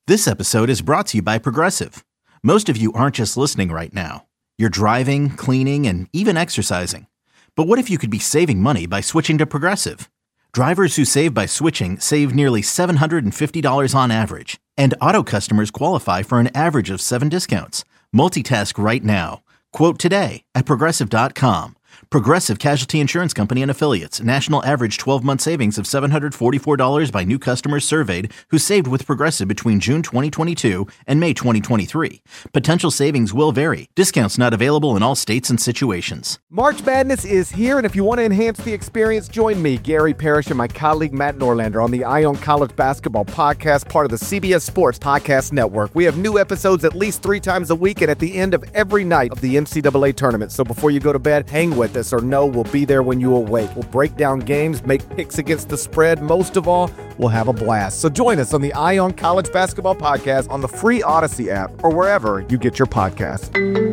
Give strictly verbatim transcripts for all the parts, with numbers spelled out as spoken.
This episode is brought to you by Progressive. Most of you aren't just listening right now. You're driving, cleaning, and even exercising. But what if you could be saving money by switching to Progressive? Drivers who save by switching save nearly seven hundred fifty dollars on average. And auto customers qualify for an average of seven discounts. Multitask right now. Quote today at Progressive dot com. Progressive Casualty Insurance Company and Affiliates. National average twelve-month savings of seven hundred forty-four dollars by new customers surveyed who saved with Progressive between June twenty twenty-two and May twenty twenty-three. Potential savings will vary. Discounts not available in all states and situations. March Madness is here, and if you want to enhance the experience, join me, Gary Parrish, and my colleague Matt Norlander on the Eye on College Basketball Podcast, part of the C B S Sports Podcast Network. We have new episodes at least three times a week and at the end of every night of the N C double A tournament. So before you go to bed, hang with us or know we'll be there when you awake. We'll break down games, make picks against the spread. Most of all, we'll have a blast. So join us on the Eye on College Basketball Podcast on the free Odyssey app or wherever you get your podcasts.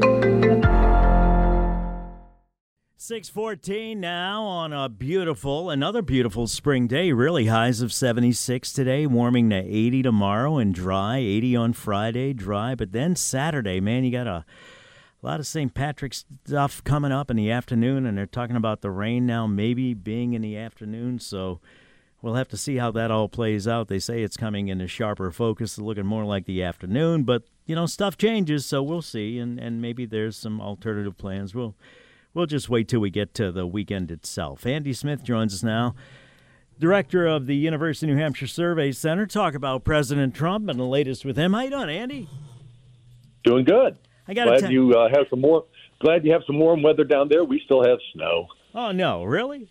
six fourteen now on a beautiful, another beautiful spring day. Really highs of seventy-six today, warming to eighty tomorrow and dry. eighty on Friday, dry. But then Saturday, man, you got a A lot of Saint Patrick's stuff coming up in the afternoon, and they're talking about the rain now maybe being in the afternoon, so we'll have to see how that all plays out. They say it's coming into sharper focus, looking more like the afternoon, but, you know, stuff changes, so we'll see, and, and maybe there's some alternative plans. We'll, we'll just wait till we get to the weekend itself. Andy Smith joins us now, director of the University of New Hampshire Survey Center, talk about President Trump and the latest with him. How you doing, Andy? Doing good. I got glad t- you uh, have some more. Glad you have some warm weather down there. We still have snow. Oh no, really?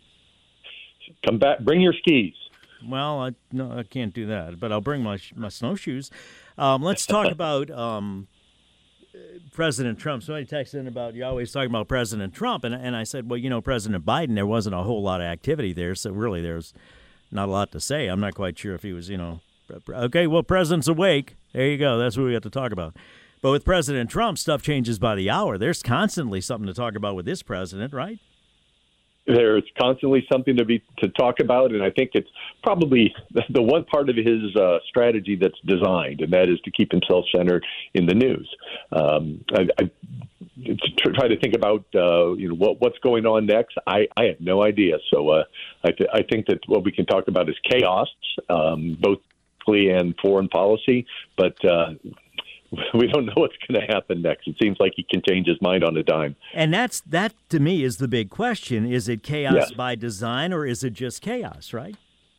Come back. Bring your skis. Well, I no, I can't do that. But I'll bring my my snowshoes. Um, let's talk about um, President Trump. Somebody texted in about you always talking about President Trump, and and I said, well, you know, President Biden. There wasn't a whole lot of activity there, so really, there's not a lot to say. I'm not quite sure if he was, you know, okay. Well, President's awake. There you go. That's what we got to talk about. But with President Trump, stuff changes by the hour. There's constantly something to talk about with this president, right? There's constantly something to be to talk about, and I think it's probably the one part of his uh, strategy that's designed, and that is to keep himself centered in the news. Um, I, I to try to think about uh, you know what what's going on next. I, I have no idea. So uh, I, th- I think that what we can talk about is chaos, um, both and foreign policy, but. Uh, We don't know what's going to happen next. It seems like he can change his mind on a dime. And that's that, to me, is the big question. Is it chaos yes. by design, or is it just chaos, right?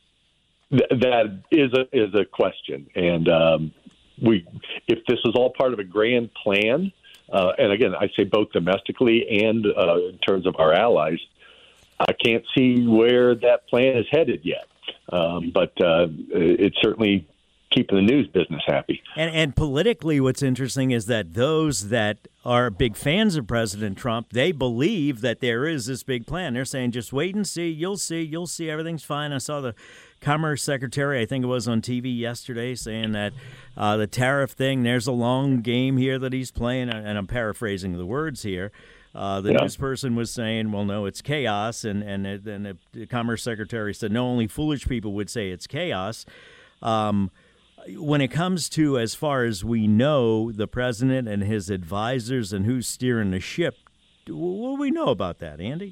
Th- that is a is a question. And um, we, if this is all part of a grand plan, uh, and again, I say both domestically and uh, in terms of our allies, I can't see where that plan is headed yet. Um, but uh, it's certainly keeping the news business happy. And, and politically, what's interesting is that those that are big fans of President Trump, they believe that there is this big plan. They're saying, just wait and see. You'll see. You'll see. Everything's fine. I saw the Commerce Secretary, I think it was on T V yesterday, saying that uh, the tariff thing, there's a long game here that he's playing. And I'm paraphrasing the words here. Uh, the yeah. news person was saying, well, no, it's chaos. And, and, and the, the Commerce Secretary said, no, only foolish people would say it's chaos. Um When it comes to, as far as we know, the president and his advisors and who's steering the ship, what do we know about that, Andy?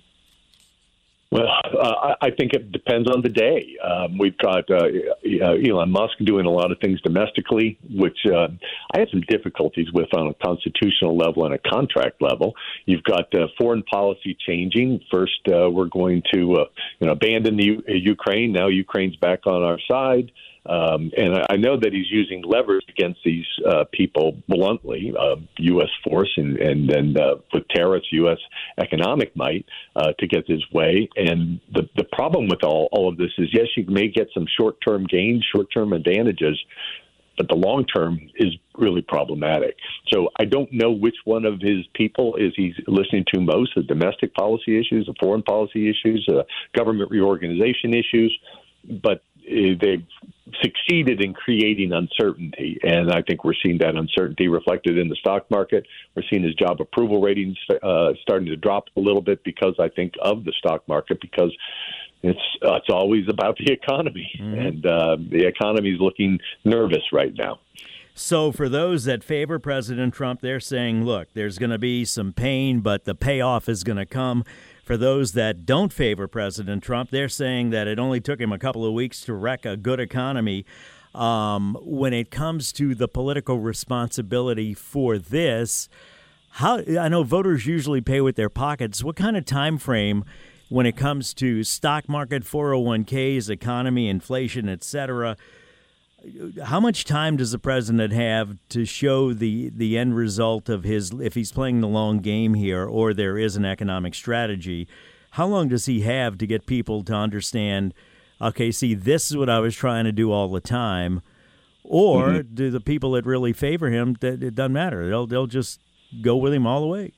Well, uh, I think it depends on the day. Um, we've got uh, Elon Musk doing a lot of things domestically, which uh, I have some difficulties with on a constitutional level and a contract level. You've got uh, foreign policy changing. First, uh, we're going to uh, you know, abandon the U- Ukraine. Now Ukraine's back on our side. Um, and I know that he's using leverage against these uh, people bluntly, uh, U S force and, and then uh, with tariffs, U S economic might uh, to get his way. And the, the problem with all, all of this is, yes, you may get some short-term gains, short-term advantages, but the long term is really problematic. So I don't know which one of his people is he's listening to most, the domestic policy issues, the foreign policy issues, uh, government reorganization issues, but they've succeeded in creating uncertainty, and I think we're seeing that uncertainty reflected in the stock market. We're seeing his job approval ratings uh, starting to drop a little bit because I think of the stock market, because it's uh, it's always about the economy, mm-hmm. and uh, the economy is looking nervous right now. So for those that favor President Trump, they're saying, look, there's going to be some pain, but the payoff is going to come. For those that don't favor President Trump, they're saying that it only took him a couple of weeks to wreck a good economy. Um, when it comes to the political responsibility for this, how I know voters usually pay with their pockets. What kind of time frame when it comes to stock market, four oh one k's, economy, inflation, et cetera, how much time does the president have to show the, the end result of his, if he's playing the long game here or there is an economic strategy, how long does he have to get people to understand, okay, see, this is what I was trying to do all the time, or mm-hmm. do the people that really favor him, that it doesn't matter, they'll they'll just go with him all the way?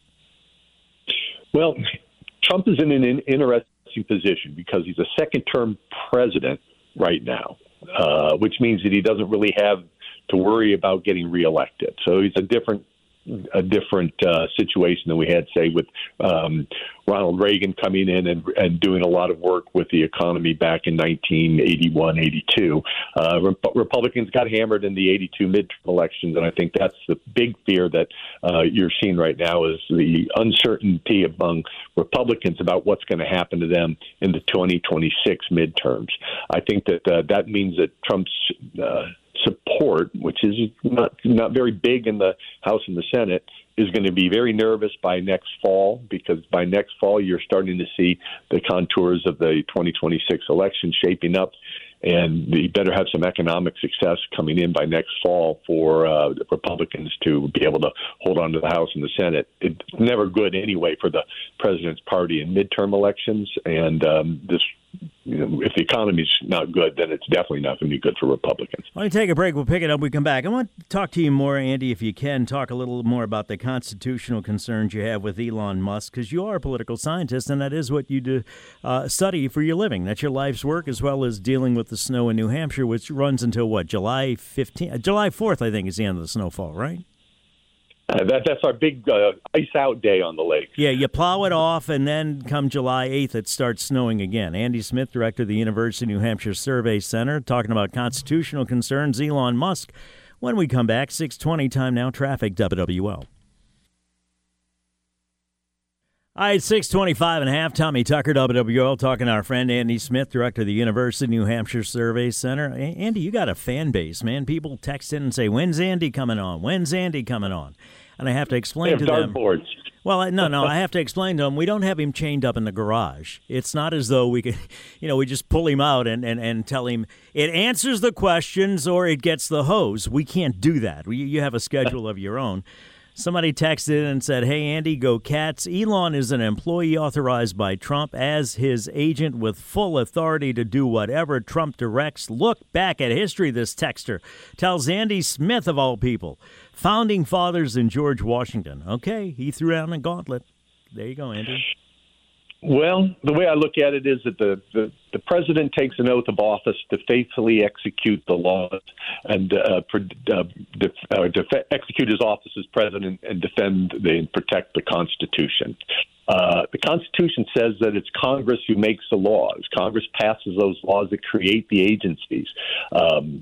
Well, Trump is in an interesting position because he's a second-term president right now. Uh, which means that he doesn't really have to worry about getting reelected. So he's a different a different uh, situation than we had, say, with um, Ronald Reagan coming in and, and doing a lot of work with the economy back in nineteen eighty-one, eighty-two. Uh, Rep- Republicans got hammered in the eighty-two midterm elections, and I think that's the big fear that uh, you're seeing right now is the uncertainty among Republicans about what's going to happen to them in the twenty twenty-six midterms. I think that uh, that means that Trump's uh, support, which is not not very big in the House and the Senate, is going to be very nervous by next fall, because by next fall you're starting to see the contours of the twenty twenty-six election shaping up, and you better have some economic success coming in by next fall for uh, the Republicans to be able to hold on to the House and the Senate. It's never good anyway for the president's party in midterm elections, and um, this. You know, if the economy's not good, then it's definitely not going to be good for Republicans. Let me take a break. We'll pick it up. We come back. I want to talk to you more, Andy, if you can, talk a little more about the constitutional concerns you have with Elon Musk, because you are a political scientist, and that is what you do uh, study for your living. That's your life's work, as well as dealing with the snow in New Hampshire, which runs until, what, July fifteenth? July fourth, I think, is the end of the snowfall, right? Uh, that, that's our big uh, ice-out day on the lake. Yeah, you plow it off, and then come July eighth, it starts snowing again. Andy Smith, director of the University of New Hampshire Survey Center, talking about constitutional concerns, Elon Musk. When we come back, six twenty, time now, traffic, W W L. All right, six twenty-five and a half, Tommy Tucker, W W L, talking to our friend Andy Smith, director of the University of New Hampshire Survey Center. Andy, you got a fan base, man. People text in and say, when's Andy coming on? When's Andy coming on? And I have to explain to them. Dartboards. Well, no, no, I have to explain to them, we don't have him chained up in the garage. It's not as though we could, you know, we just pull him out and, and, and tell him it answers the questions or it gets the hose. We can't do that. We, you have a schedule of your own. Somebody texted in and said, hey, Andy, go Cats. Elon is an employee authorized by Trump as his agent with full authority to do whatever Trump directs. Look back at history, this texter tells Andy Smith, of all people. Founding fathers and George Washington. Okay, he threw down the gauntlet. There you go, Andy. Well, the way I look at it is that the, the, the president takes an oath of office to faithfully execute the laws and uh, uh, def, uh, def, execute his office as president and defend the, and protect the Constitution. Uh, the Constitution says that it's Congress who makes the laws. Congress passes those laws that create the agencies. Um,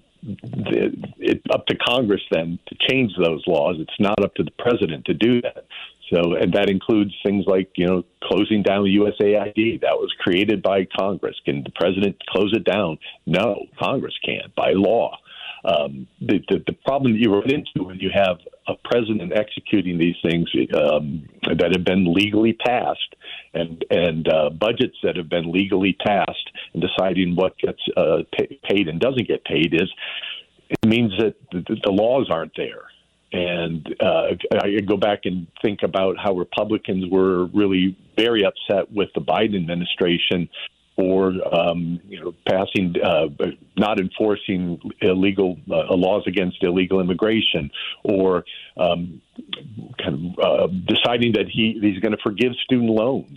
it's up to Congress then to change those laws. It's not up to the president to do that. So, and that includes things like, you know, closing down the U S A I D. That was created by Congress. Can the president close it down? No, Congress can't by law. Um, the, the, the problem that you run into when you have a president executing these things um, that have been legally passed and and uh, budgets that have been legally passed and deciding what gets uh, pay, paid and doesn't get paid is it means that the, the laws aren't there. And uh, I go back and think about how Republicans were really very upset with the Biden administration for um, you know passing, uh, not enforcing illegal uh, laws against illegal immigration, or um, kind of uh, deciding that he he's going to forgive student loans.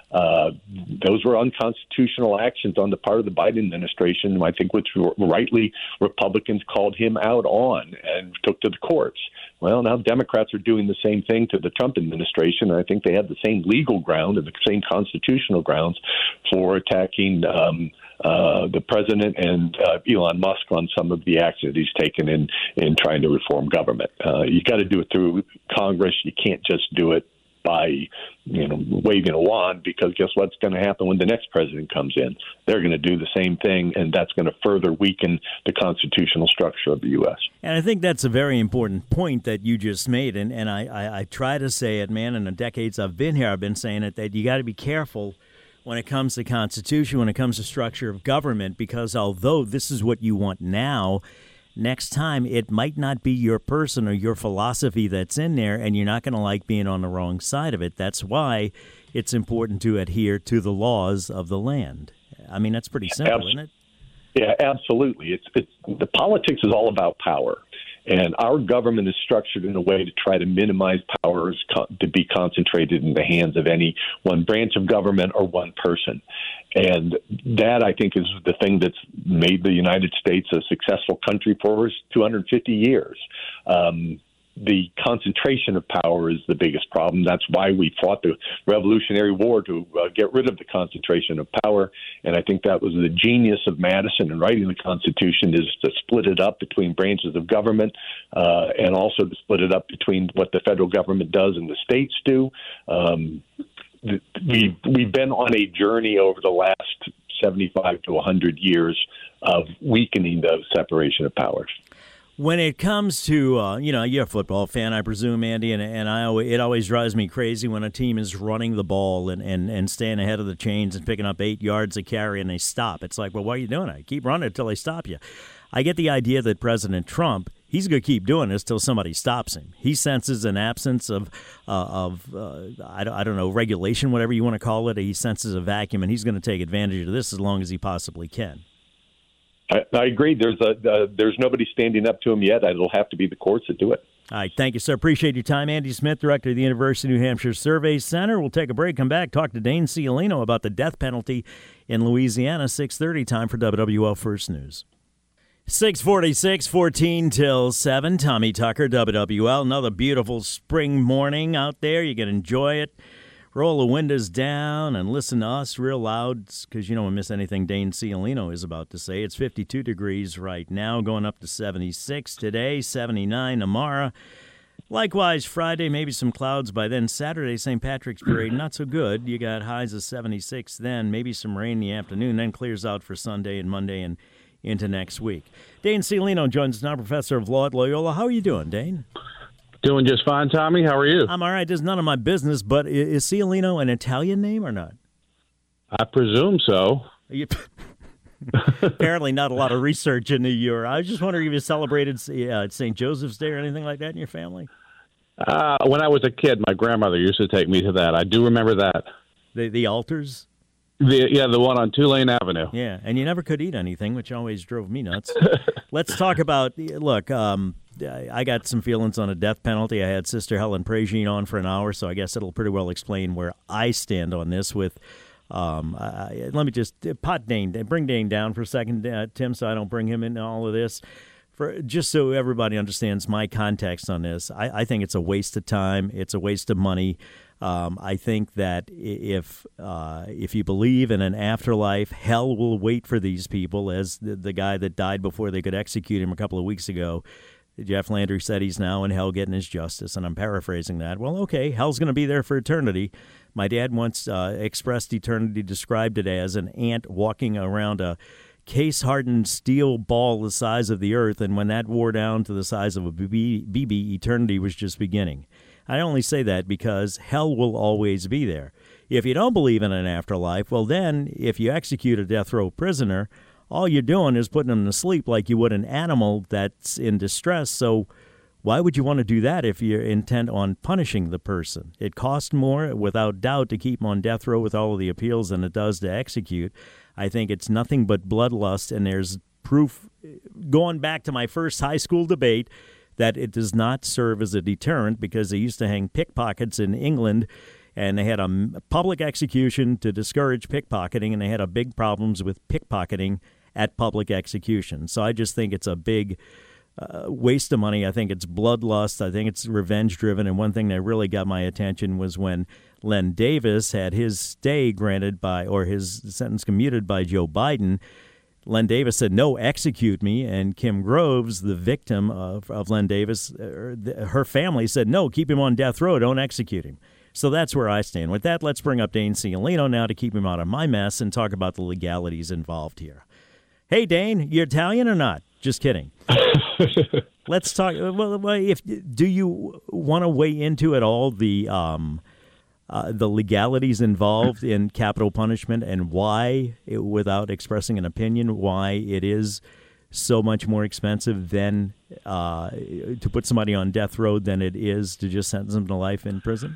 Uh, those were unconstitutional actions on the part of the Biden administration, I think, which rightly Republicans called him out on and took to the courts. Well, now Democrats are doing the same thing to the Trump administration. I think they have the same legal ground and the same constitutional grounds for attacking um, uh, the president and uh, Elon Musk on some of the actions he's taken in, in trying to reform government. Uh, you got to do it through Congress. You can't just do it by, you know, waving a wand, because guess what's going to happen when the next president comes in? They're going to do the same thing, and that's going to further weaken the constitutional structure of the U S. And I think that's a very important point that you just made, and, and I, I, I try to say it, man, in the decades I've been here, I've been saying it, that you got to be careful when it comes to Constitution, when it comes to structure of government, because although this is what you want now, next time, it might not be your person or your philosophy that's in there, and you're not going to like being on the wrong side of it. That's why it's important to adhere to the laws of the land. I mean, that's pretty simple, Absol- isn't it? Yeah, absolutely. It's, it's the politics is all about power. And our government is structured in a way to try to minimize powers co- to be concentrated in the hands of any one branch of government or one person. And that, I think, is the thing that's made the United States a successful country for two hundred fifty years. Um, the concentration of power is the biggest problem. That's why we fought the Revolutionary War, to uh, get rid of the concentration of power. And I think that was the genius of Madison in writing the Constitution, is to split it up between branches of government, uh, and also to split it up between what the federal government does and the states do. Um, we, we've been on a journey over the last seventy-five to one hundred years of weakening the separation of powers. When it comes to, uh, you know, you're a football fan, I presume, Andy, and, and I always, it always drives me crazy when a team is running the ball and, and, and staying ahead of the chains and picking up eight yards a carry and they stop. It's like, well, why are you doing it? Keep running until they stop you. I get the idea that President Trump, he's going to keep doing this till somebody stops him. He senses an absence of, uh, of uh, I, don't, I don't know, regulation, whatever you want to call it. He senses a vacuum, and he's going to take advantage of this as long as he possibly can. I, I agree. There's a uh, there's nobody standing up to him yet. It'll have to be the courts that do it. All right. Thank you, sir. Appreciate your time. Andy Smith, director of the University of New Hampshire Survey Center. We'll take a break, come back, talk to Dane Ciolino about the death penalty in Louisiana. six thirty, time for W W L First News. six forty-six, fourteen till seven. Tommy Tucker, W W L. Another beautiful spring morning out there. You can enjoy it. Roll the windows down and listen to us real loud, because you don't want to miss anything Dane Ciolino is about to say. It's fifty-two degrees right now, going up to seventy-six today, seventy-nine tomorrow. Likewise, Friday, maybe some clouds by then. Saturday, Saint Patrick's Parade, not so good. You got highs of seventy-six then, maybe some rain in the afternoon, then clears out for Sunday and Monday and into next week. Dane Ciolino joins us now, professor of law at Loyola. How are you doing, Dane? Doing just fine, Tommy. How are you? I'm all right. This is none of my business, but is Ciolino an Italian name or not? I presume so. You, apparently not a lot of research into your... I was just wondering if you celebrated uh, Saint Joseph's Day or anything like that in your family? Uh, when I was a kid, my grandmother used to take me to that. I do remember that. The the altars? The, yeah, the one on Tulane Avenue. Yeah, and you never could eat anything, which always drove me nuts. Let's talk about... Look, um... I got some feelings on a death penalty. I had Sister Helen Pragine on for an hour, so I guess it'll pretty well explain where I stand on this. With, um, uh, let me just pot Dane, bring Dane down for a second, uh, Tim, so I don't bring him into all of this. For just so everybody understands my context on this, I, I think it's a waste of time. It's a waste of money. Um, I think that if uh, if you believe in an afterlife, hell will wait for these people, as the, the guy that died before they could execute him a couple of weeks ago. Jeff Landry said he's now in hell getting his justice, and I'm paraphrasing that. Well, okay, hell's going to be there for eternity. My dad once uh, expressed eternity, described it as an ant walking around a case-hardened steel ball the size of the earth, and when that wore down to the size of a B B, eternity was just beginning. I only say that because hell will always be there. If you don't believe in an afterlife, well then, if you execute a death row prisoner, all you're doing is putting them to sleep like you would an animal that's in distress. So why would you want to do that if you're intent on punishing the person? It costs more, without doubt, to keep them on death row with all of the appeals than it does to execute. I think it's nothing but bloodlust, and there's proof, going back to my first high school debate, that it does not serve as a deterrent, because they used to hang pickpockets in England and they had a m- public execution to discourage pickpocketing, and they had a big problems with pickpocketing at public execution. So I just think it's a big uh, waste of money. I think it's bloodlust. I think it's revenge-driven. And one thing that really got my attention was when Len Davis had his stay granted by, or his sentence commuted by Joe Biden. Len Davis said, no, execute me. And Kim Groves, the victim of, of Len Davis, uh, her family said, no, keep him on death row. Don't execute him. So that's where I stand. With that, let's bring up Dane Ciolino now to keep him out of my mess and talk about the legalities involved here. Hey, Dane, you Italian or not? Just kidding. Let's talk. Well, if do you want to weigh into at all the um, uh, the legalities involved in capital punishment and why, it, without expressing an opinion, why it is so much more expensive than uh, to put somebody on death row than it is to just sentence them to life in prison?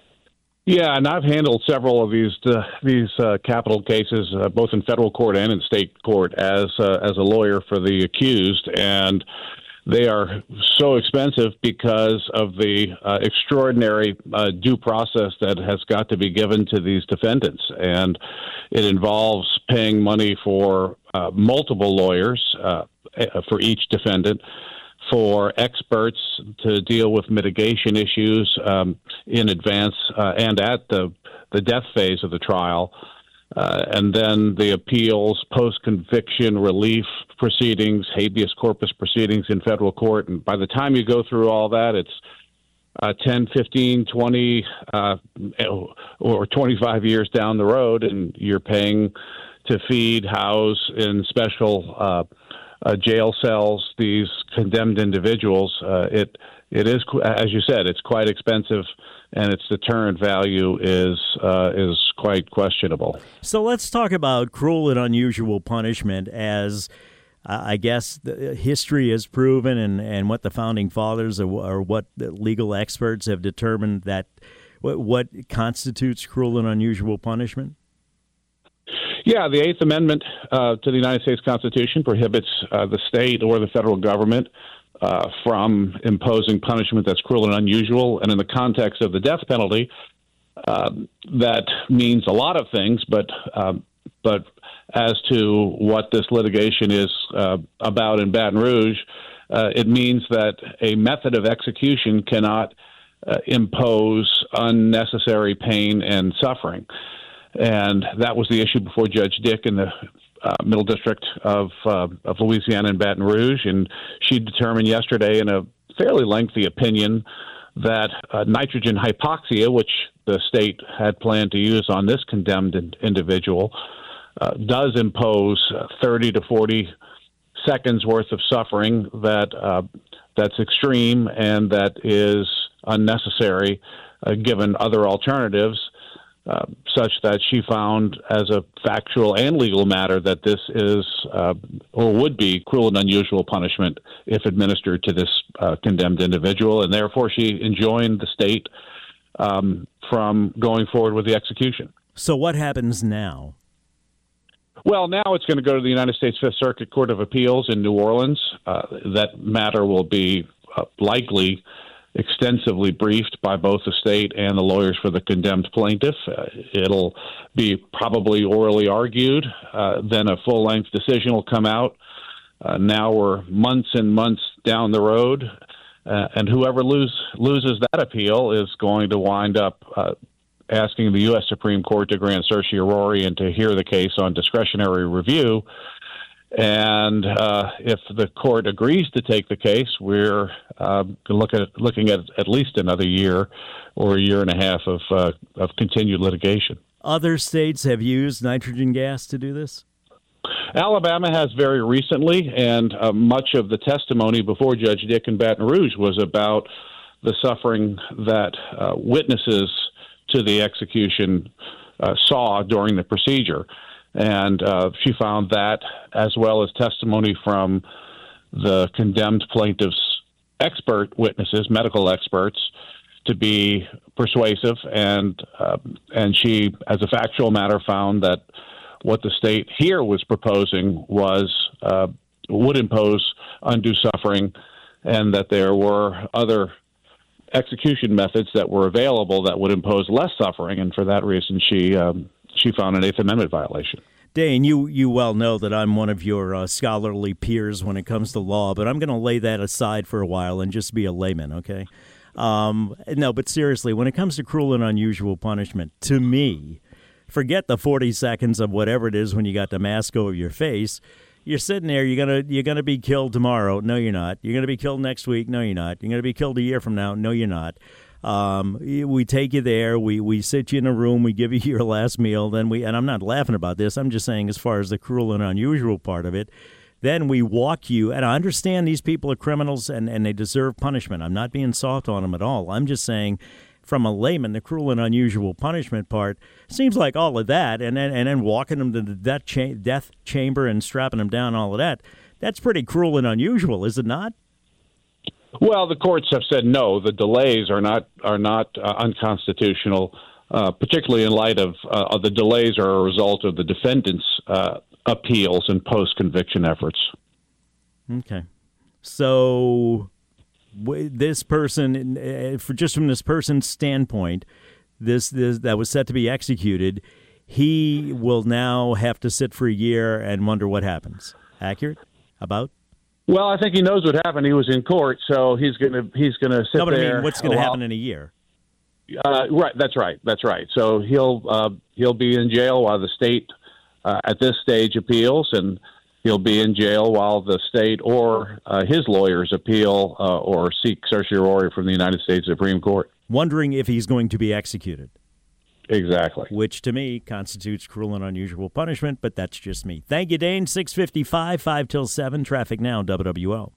Yeah, and I've handled several of these uh, these uh, capital cases, uh, both in federal court and in state court, as uh, as a lawyer for the accused, and they are so expensive because of the uh, extraordinary uh, due process that has got to be given to these defendants, and it involves paying money for uh, multiple lawyers uh, for each defendant, for experts to deal with mitigation issues um, in advance uh, and at the, the death phase of the trial, uh, and then the appeals, post-conviction relief proceedings, habeas corpus proceedings in federal court. And by the time you go through all that, it's uh, ten, fifteen, twenty, uh, or twenty-five years down the road, and you're paying to feed, house in special uh Uh, jail cells these condemned individuals. Uh, it it is, as you said, it's quite expensive, and its deterrent value is uh, is quite questionable. So let's talk about cruel and unusual punishment, as uh, I guess the history has proven, and, and what the founding fathers or, or what the legal experts have determined that what, what constitutes cruel and unusual punishment. Yeah, the Eighth Amendment uh, to the United States Constitution prohibits uh, the state or the federal government uh, from imposing punishment that's cruel and unusual. And in the context of the death penalty, uh, that means a lot of things. But uh, but as to what this litigation is uh, about in Baton Rouge, uh, it means that a method of execution cannot uh, impose unnecessary pain and suffering. And that was the issue before Judge Dick in the uh, Middle District of uh, of Louisiana in Baton Rouge. And she determined yesterday in a fairly lengthy opinion that uh, nitrogen hypoxia, which the state had planned to use on this condemned in- individual, uh, does impose thirty to forty seconds worth of suffering that uh, that's extreme and that is unnecessary uh, given other alternatives. Uh, such that she found as a factual and legal matter that this is uh, or would be cruel and unusual punishment if administered to this uh, condemned individual, and therefore she enjoined the state um, from going forward with the execution. So what happens now? Well, now it's going to go to the United States Fifth Circuit Court of Appeals in New Orleans. Uh, that matter will be uh, likely extensively briefed by both the state and the lawyers for the condemned plaintiff. Uh, it'll be probably orally argued. Uh, then a full-length decision will come out. Uh, now we're months and months down the road, uh, and whoever lose, loses that appeal is going to wind up uh, asking the U S Supreme Court to grant certiorari and to hear the case on discretionary review. And uh, if the court agrees to take the case, we're uh, look at, looking at at least another year or a year and a half of uh, of continued litigation. Other states have used nitrogen gas to do this? Alabama has very recently, and uh, much of the testimony before Judge Dick in Baton Rouge was about the suffering that uh, witnesses to the execution uh, saw during the procedure. And uh, she found that, as well as testimony from the condemned plaintiff's expert witnesses, medical experts, to be persuasive. And uh, and she, as a factual matter, found that what the state here was proposing was uh, would impose undue suffering, and that there were other execution methods that were available that would impose less suffering, and for that reason, she um, she found an Eighth Amendment violation. Dane, you, you well know that I'm one of your uh, scholarly peers when it comes to law, but I'm going to lay that aside for a while and just be a layman, okay? Um, no, but seriously, when it comes to cruel and unusual punishment, to me, forget the forty seconds of whatever it is when you got the mask over your face. You're sitting there, you're gonna you're gonna be killed tomorrow. No, you're not. You're gonna be killed next week. No, you're not. You're gonna be killed a year from now. No, you're not. Um, we take you there. We we sit you in a room. We give you your last meal. Then we and I'm not laughing about this. I'm just saying, as far as the cruel and unusual part of it, then we walk you. And I understand these people are criminals and, and they deserve punishment. I'm not being soft on them at all. I'm just saying, from a layman, the cruel and unusual punishment part seems like all of that, and then and then walking them to the death, cha- death chamber and strapping them down, all of that. That's pretty cruel and unusual, is it not? Well, the courts have said no. The delays are not are not uh, unconstitutional, uh, particularly in light of uh, the delays are a result of the defendant's uh, appeals and post-conviction efforts. Okay, so this person, uh, for just from this person's standpoint, this, this that was set to be executed, he will now have to sit for a year and wonder what happens. Accurate? About? Well, I think he knows what happened. He was in court, so he's gonna he's gonna sit no, but there. I mean, what's going to while, happen in a year? Uh, right, that's right, that's right. So he'll uh, he'll be in jail while the state, uh, at this stage, appeals, and he'll be in jail while the state or uh, his lawyers appeal uh, or seek certiorari from the United States Supreme Court. Wondering if he's going to be executed. Exactly. Which, to me, constitutes cruel and unusual punishment, but that's just me. Thank you, Dane. six fifty-five, five till seven. Traffic now, W W O.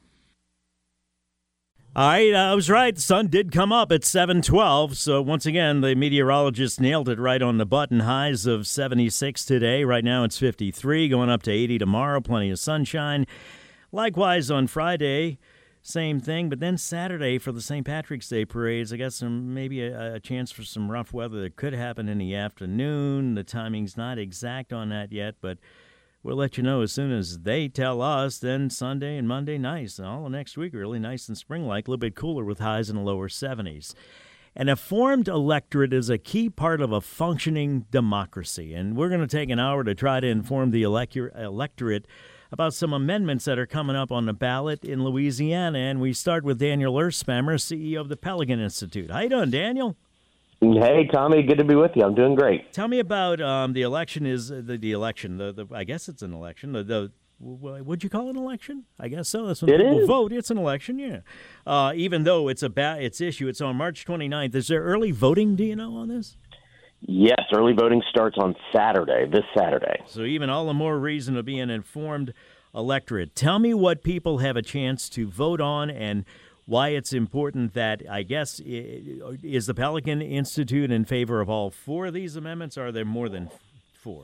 All right, I was right. The sun did come up at seven twelve, so once again, the meteorologist nailed it right on the button. Highs of seventy-six today. Right now it's fifty-three, going up to eighty tomorrow. Plenty of sunshine. Likewise on Friday, same thing, but then Saturday for the Saint Patrick's Day parades, I got some maybe a, a chance for some rough weather that could happen in the afternoon. The timing's not exact on that yet, but we'll let you know as soon as they tell us. Then Sunday and Monday, nice. And all of next week, really nice and spring-like, a little bit cooler with highs in the lower seventies. An informed electorate is a key part of a functioning democracy, and we're going to take an hour to try to inform the elector- electorate about some amendments that are coming up on the ballot in Louisiana. And we start with Daniel Earthspammer, C E O of the Pelican Institute. How you doing, Daniel? Hey, Tommy. Good to be with you. I'm doing great. Tell me about um, the election. Is uh, the, the election? The, the I guess it's an election. The, the would you call it an election? I guess so. That's when it people is. vote. It's an election, yeah. Uh, even though it's a ba- it's issue, it's on March twenty-ninth. Is there early voting? Do you know on this? Yes, early voting starts on Saturday, this Saturday. So even all the more reason to be an informed electorate. Tell me what people have a chance to vote on and why it's important that, I guess, is the Pelican Institute in favor of all four of these amendments, or are there more than four?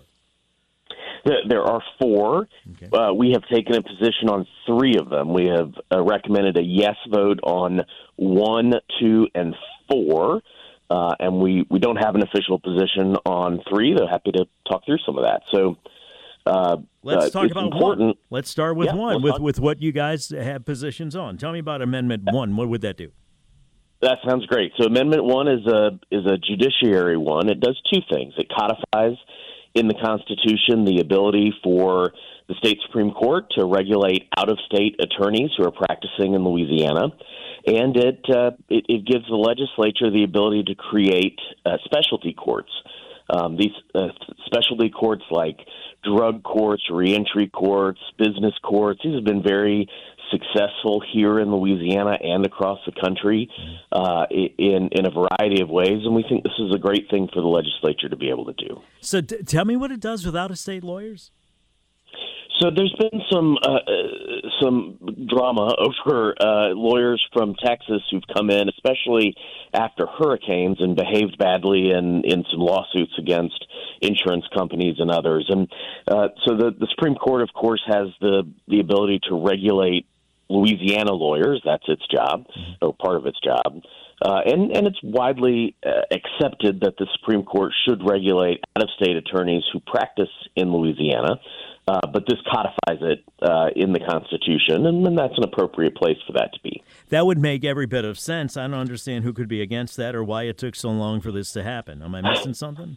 There are four. Okay. Uh, we have taken a position on three of them. We have uh, recommended a yes vote on one, two, and four. Uh, and we, we don't have an official position on three. They're happy to talk through some of that. So uh, let's uh, talk about important. one. Let's start with yeah, one, with, talk. with what you guys have positions on. Tell me about Amendment one. What would that do? That sounds great. So Amendment one is a is a judiciary one. It does two things. It codifies in the Constitution the ability for the state Supreme Court to regulate out-of-state attorneys who are practicing in Louisiana. And it, uh, it it gives the legislature the ability to create uh, specialty courts. Um, these uh, specialty courts like drug courts, reentry courts, business courts, these have been very successful here in Louisiana and across the country uh, in, in a variety of ways. And we think this is a great thing for the legislature to be able to do. So t- tell me what it does with out-of-state lawyers. So there's been some uh, some drama over uh, lawyers from Texas who've come in, especially after hurricanes, and behaved badly in, in some lawsuits against insurance companies and others. And uh, so the, the Supreme Court, of course, has the, the ability to regulate Louisiana lawyers. That's its job, or part of its job. Uh, and, and it's widely uh, accepted that the Supreme Court should regulate out-of-state attorneys who practice in Louisiana. Uh, but this codifies it uh, in the Constitution, and, and that's an appropriate place for that to be. That would make every bit of sense. I don't understand who could be against that or why it took so long for this to happen. Am I missing something?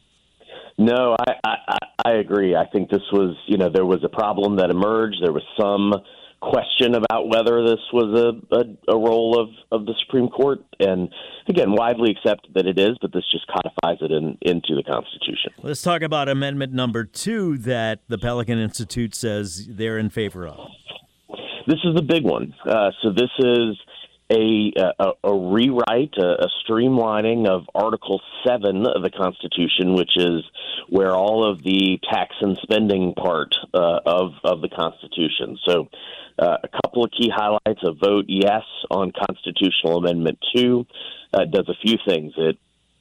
No, I, I, I agree. I think this was, you know, there was a problem that emerged. There was some question about whether this was a, a, a role of, of the Supreme Court. And, again, widely accepted that it is, but this just codifies it in, into the Constitution. Let's talk about amendment number two that the Pelican Institute says they're in favor of. This is the big one. Uh, so this is a, a, a rewrite, a, a streamlining of Article seven of the Constitution, which is where all of the tax and spending part uh, of, of the Constitution. So uh, a couple of key highlights: a vote yes on Constitutional Amendment two uh, does a few things. It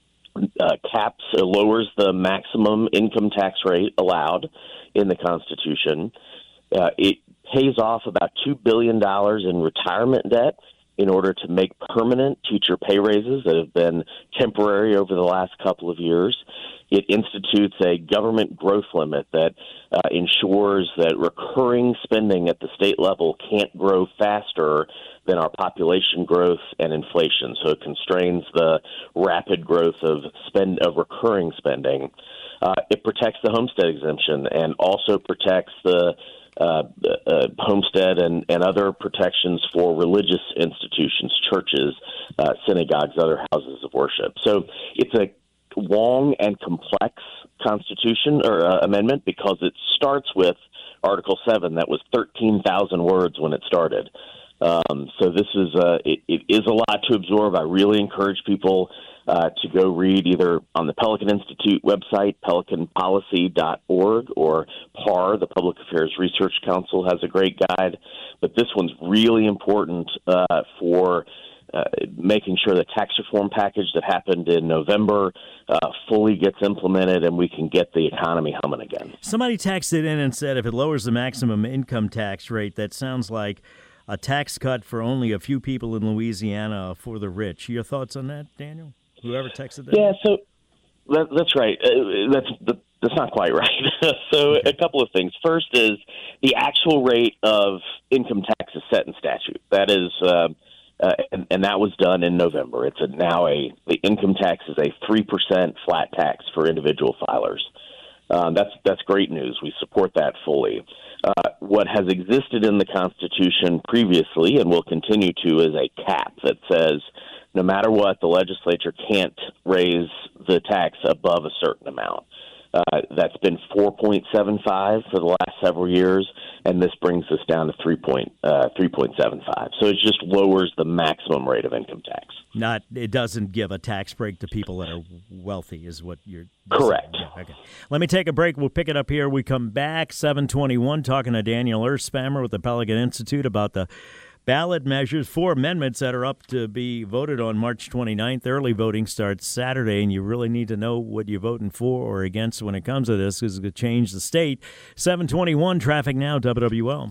uh, caps, uh, lowers the maximum income tax rate allowed in the Constitution. Uh, it pays off about two billion dollars in retirement debt in order to make permanent teacher pay raises that have been temporary over the last couple of years. It institutes a government growth limit that uh, ensures that recurring spending at the state level can't grow faster than our population growth and inflation. So it constrains the rapid growth of spend of recurring spending. Uh, it protects the homestead exemption and also protects the Uh, uh, homestead and, and other protections for religious institutions, churches, uh, synagogues, other houses of worship. So it's a long and complex constitution or uh, amendment because it starts with Article seven that was thirteen thousand words when it started. Um, so this is uh, it, it is a lot to absorb. I really encourage people uh, to go read either on the Pelican Institute website, pelican policy dot org, or P A R, the Public Affairs Research Council, has a great guide. But this one's really important uh, for uh, making sure the tax reform package that happened in November uh, fully gets implemented and we can get the economy humming again. Somebody texted in and said if it lowers the maximum income tax rate, that sounds like a tax cut for only a few people in Louisiana for the rich. Your thoughts on that, Daniel? Whoever texted that? Yeah, so that, that's right. Uh, that's that's not quite right. so okay. A couple of things. First is the actual rate of income tax is set in statute. That is, uh, uh, and, and that was done in November. It's a, now a the income tax is a three percent flat tax for individual filers. Um, that's that's great news. We support that fully. Uh, what has existed in the Constitution previously and will continue to is a cap that says no matter what, the legislature can't raise the tax above a certain amount. Uh, that's been four point seven five for the last several years, and this brings us down to three point seven five. So it just lowers the maximum rate of income tax. Not, it doesn't give a tax break to people that are wealthy, is what you're correct. saying. Yeah, okay. Let me take a break. We'll pick it up here. We come back seven twenty-one, talking to Daniel Earthspammer with the Pelican Institute about the ballot measures, four amendments that are up to be voted on March twenty-ninth. Early voting starts Saturday, and you really need to know what you're voting for or against when it comes to this, because it could change the state. seven twenty-one, traffic now, W W L.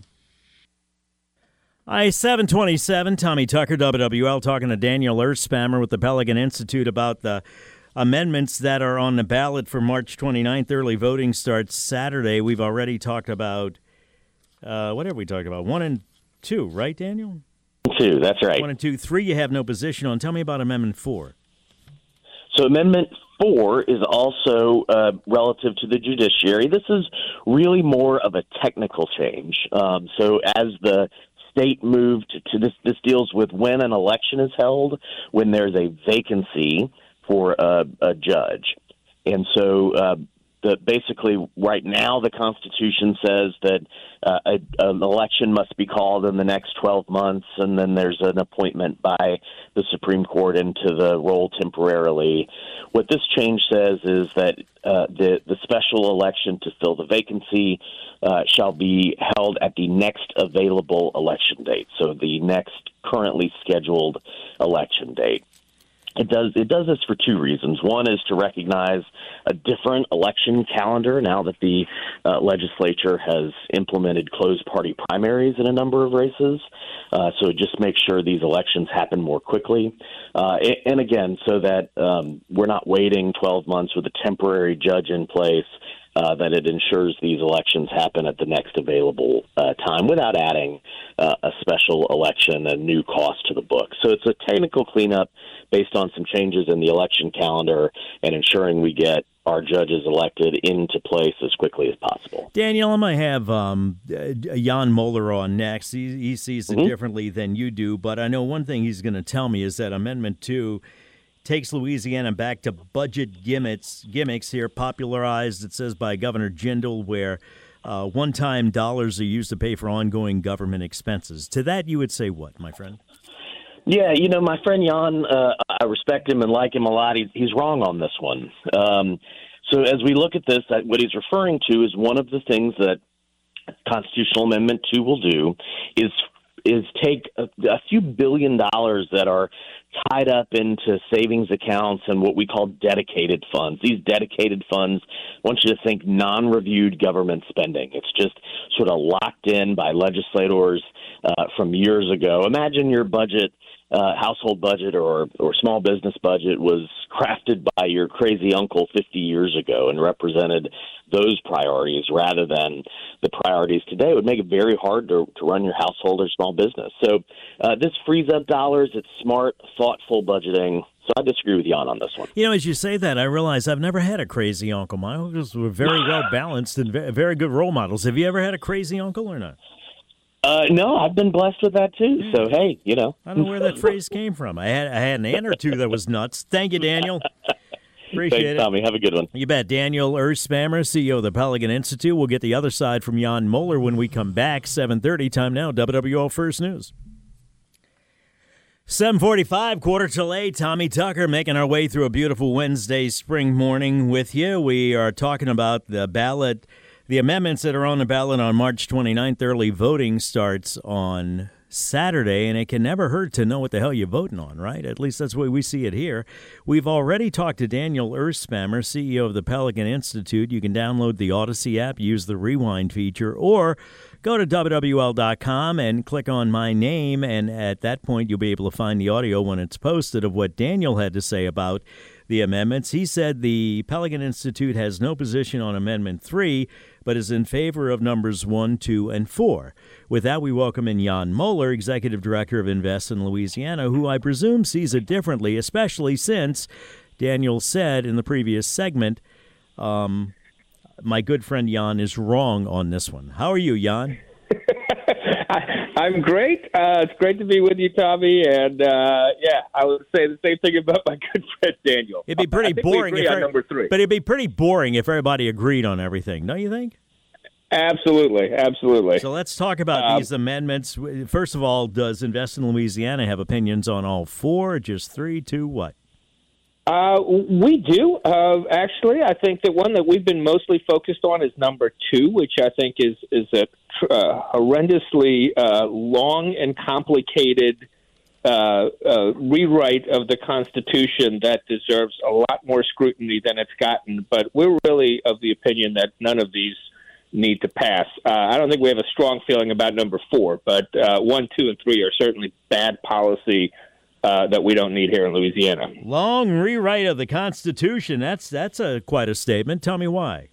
Hi, seven twenty-seven, Tommy Tucker, W W L, talking to Daniel Earthspammer with the Pelican Institute about the amendments that are on the ballot for March twenty-ninth. Early voting starts Saturday. We've already talked about, uh, what have we talked about? One and two, right, Daniel? Two, that's right. One and two. Three you have no position on. Tell me about Amendment four. So Amendment four is also uh, relative to the judiciary. This is really more of a technical change. Um, so as the state moved to this, this deals with when an election is held, when there's a vacancy for a, a judge. And so uh, the, basically right now the Constitution says that uh, a, an election must be called in the next twelve months, and then there's an appointment by the Supreme Court into the role temporarily. What this change says is that uh, the, the special election to fill the vacancy uh, shall be held at the next available election date, so the next currently scheduled election date. It does it does this for two reasons. One is to recognize a different election calendar now that the uh, legislature has implemented closed party primaries in a number of races. Uh, so just make sure these elections happen more quickly. Uh, and, and again, so that um, we're not waiting twelve months with a temporary judge in place uh, that it ensures these elections happen at the next available uh, time without adding uh, a special election, a new cost to the book. So it's a technical cleanup based on some changes in the election calendar and ensuring we get our judges elected into place as quickly as possible. Daniel, I might have um, Jan Moeller on next. He, he sees it mm-hmm. differently than you do, but I know one thing he's going to tell me is that Amendment two takes Louisiana back to budget gimmicks, gimmicks here, popularized, it says, by Governor Jindal, where uh, one-time dollars are used to pay for ongoing government expenses. To that, you would say what, my friend? Yeah, you know, my friend Jan, uh, I respect him and like him a lot. He, he's wrong on this one. Um, so as we look at this, what he's referring to is one of the things that Constitutional Amendment two will do is is take a, a few billion dollars that are tied up into savings accounts and what we call dedicated funds. These dedicated funds, I want you to think non-reviewed government spending. It's just sort of locked in by legislators uh, from years ago. Imagine your budget, uh, household budget or, or small business budget was crafted by your crazy uncle fifty years ago and represented those priorities rather than the priorities today. It would make it very hard to, to run your household or small business. So uh, this frees up dollars. It's smart, thoughtful budgeting. So I disagree with Jan on this one. You know, as you say that, I realize I've never had a crazy uncle. My uncles were very well balanced and very good role models. Have you ever had a crazy uncle or not? Uh, no, I've been blessed with that too. So hey, you know, I don't know where that phrase came from. I had I had an aunt or two that was nuts. Thank you, Daniel. Appreciate Thanks, it. Tommy. Have a good one. You bet. Daniel Erspamer, C E O of the Pelican Institute. We'll get the other side from Jan Moeller when we come back. seven thirty, time now, W W L First News. seven forty-five, quarter till eight. Tommy Tucker making our way through a beautiful Wednesday spring morning with you. We are talking about the ballot, the amendments that are on the ballot on March twenty-ninth. Early voting starts on Saturday, and it can never hurt to know what the hell you're voting on, right? At least that's the way we see it here. We've already talked to Daniel Erspamer, C E O of the Pelican Institute. You can download the Odyssey app, use the rewind feature, or go to W W L dot com and click on my name, and at that point you'll be able to find the audio when it's posted of what Daniel had to say about the amendments. He said the Pelican Institute has no position on Amendment three, but is in favor of numbers one, two, and four. With that, we welcome in Jan Moeller, Executive Director of Invest in Louisiana, who I presume sees it differently, especially since Daniel said in the previous segment, um, my good friend Jan is wrong on this one. How are you, Jan? I, I'm great. Uh, it's great to be with you, Tommy. And, uh, yeah, I would say the same thing about my good friend Daniel. It'd be pretty I think boring. we agree if on number three. But it'd be pretty boring if everybody agreed on everything, don't you think? Absolutely, absolutely. So let's talk about um, these amendments. First of all, does Invest in Louisiana have opinions on all four, just three, two, what? Uh, we do, uh, actually. I think that one that we've been mostly focused on is number two, which I think is, is a uh, horrendously uh, long and complicated uh, uh, rewrite of the Constitution that deserves a lot more scrutiny than it's gotten. But we're really of the opinion that none of these need to pass. Uh, I don't think we have a strong feeling about number four, but uh, one, two, and three are certainly bad policy Uh, that we don't need here in Louisiana. Long rewrite of the Constitution. That's that's a quite a statement. Tell me why.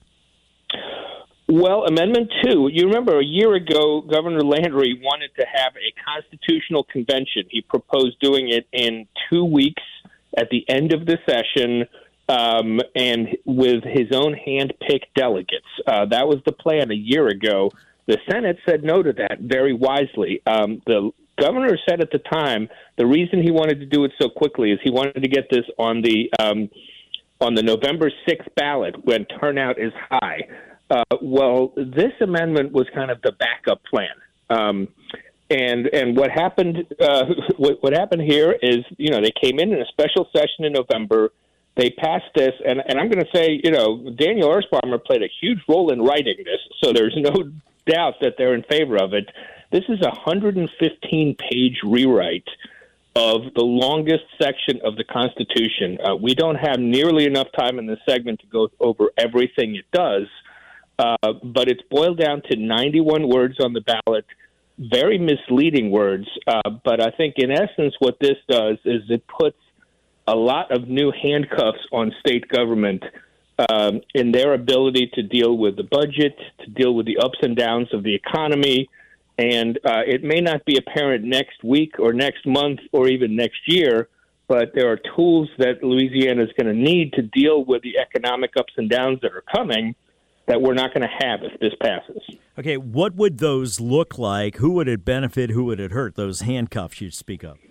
Well, Amendment two, you remember a year ago, Governor Landry wanted to have a constitutional convention. He proposed doing it in two weeks at the end of the session um, and with his own hand-picked delegates. Uh, that was the plan a year ago. The Senate said no to that very wisely. Um, the Governor said at the time the reason he wanted to do it so quickly is he wanted to get this on the um, on the November sixth ballot when turnout is high. Uh, well, this amendment was kind of the backup plan, um, and and what happened uh, what, what happened here is you know they came in in a special session in November. They passed this, and, and I'm going to say you know Daniel Erspamer played a huge role in writing this, so there's no doubt that they're in favor of it. This is a one hundred fifteen page rewrite of the longest section of the Constitution. Uh, we don't have nearly enough time in this segment to go over everything it does, uh, but it's boiled down to ninety-one words on the ballot, very misleading words. Uh, but I think in essence what this does is it puts a lot of new handcuffs on state government um, in their ability to deal with the budget, to deal with the ups and downs of the economy. And uh, it may not be apparent next week or next month or even next year, but there are tools that Louisiana is going to need to deal with the economic ups and downs that are coming that we're not going to have if this passes. Okay, what would those look like? Who would it benefit? Who would it hurt? Those handcuffs you speak of.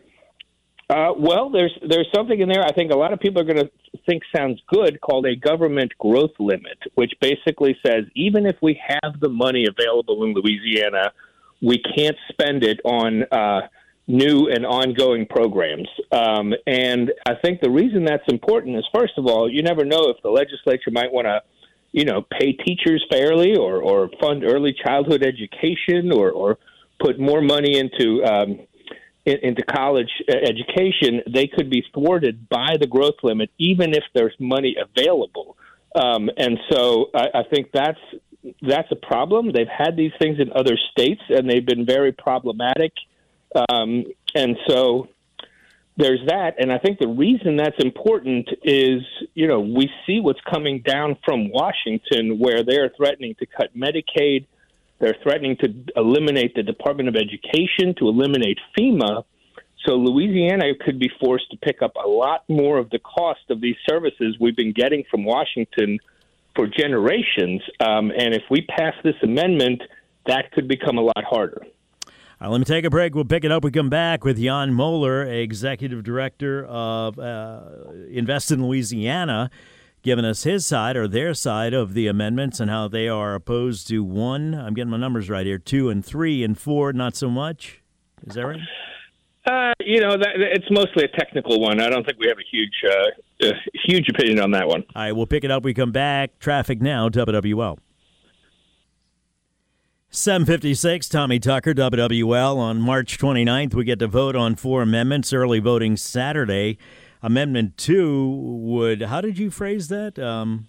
Uh, well, there's there's something in there I think a lot of people are going to think sounds good called a government growth limit, which basically says even if we have the money available in Louisiana, we can't spend it on uh, new and ongoing programs. Um, and I think the reason that's important is, first of all, you never know if the legislature might want to, you know, pay teachers fairly or, or fund early childhood education or, or put more money into um, in, into college education. They could be thwarted by the growth limit, even if there's money available. Um, and so I, I think that's that's a problem. They've had these things in other states, and they've been very problematic. Um, and so there's that. And I think the reason that's important is, you know, we see what's coming down from Washington, where they're threatening to cut Medicaid. They're threatening to eliminate the Department of Education, to eliminate FEMA. So Louisiana could be forced to pick up a lot more of the cost of these services we've been getting from Washington for generations. Um, and if we pass this amendment, that could become a lot harder. All right, let me take a break. We'll pick it up. We come back with Jan Moeller, Executive Director of uh, Invest in Louisiana, giving us his side or their side of the amendments and how they are opposed to one. I'm getting my numbers right here. Two and three and four, not so much. Is that right? Uh, you know, that, it's mostly a technical one. I don't think we have a huge, uh, a huge opinion on that one. All right, we'll pick it up. We come back. Traffic now, W W L. seven fifty-six, Tommy Tucker, W W L. On March twenty-ninth, we get to vote on four amendments. Early voting Saturday. Amendment two would, how did you phrase that? Um,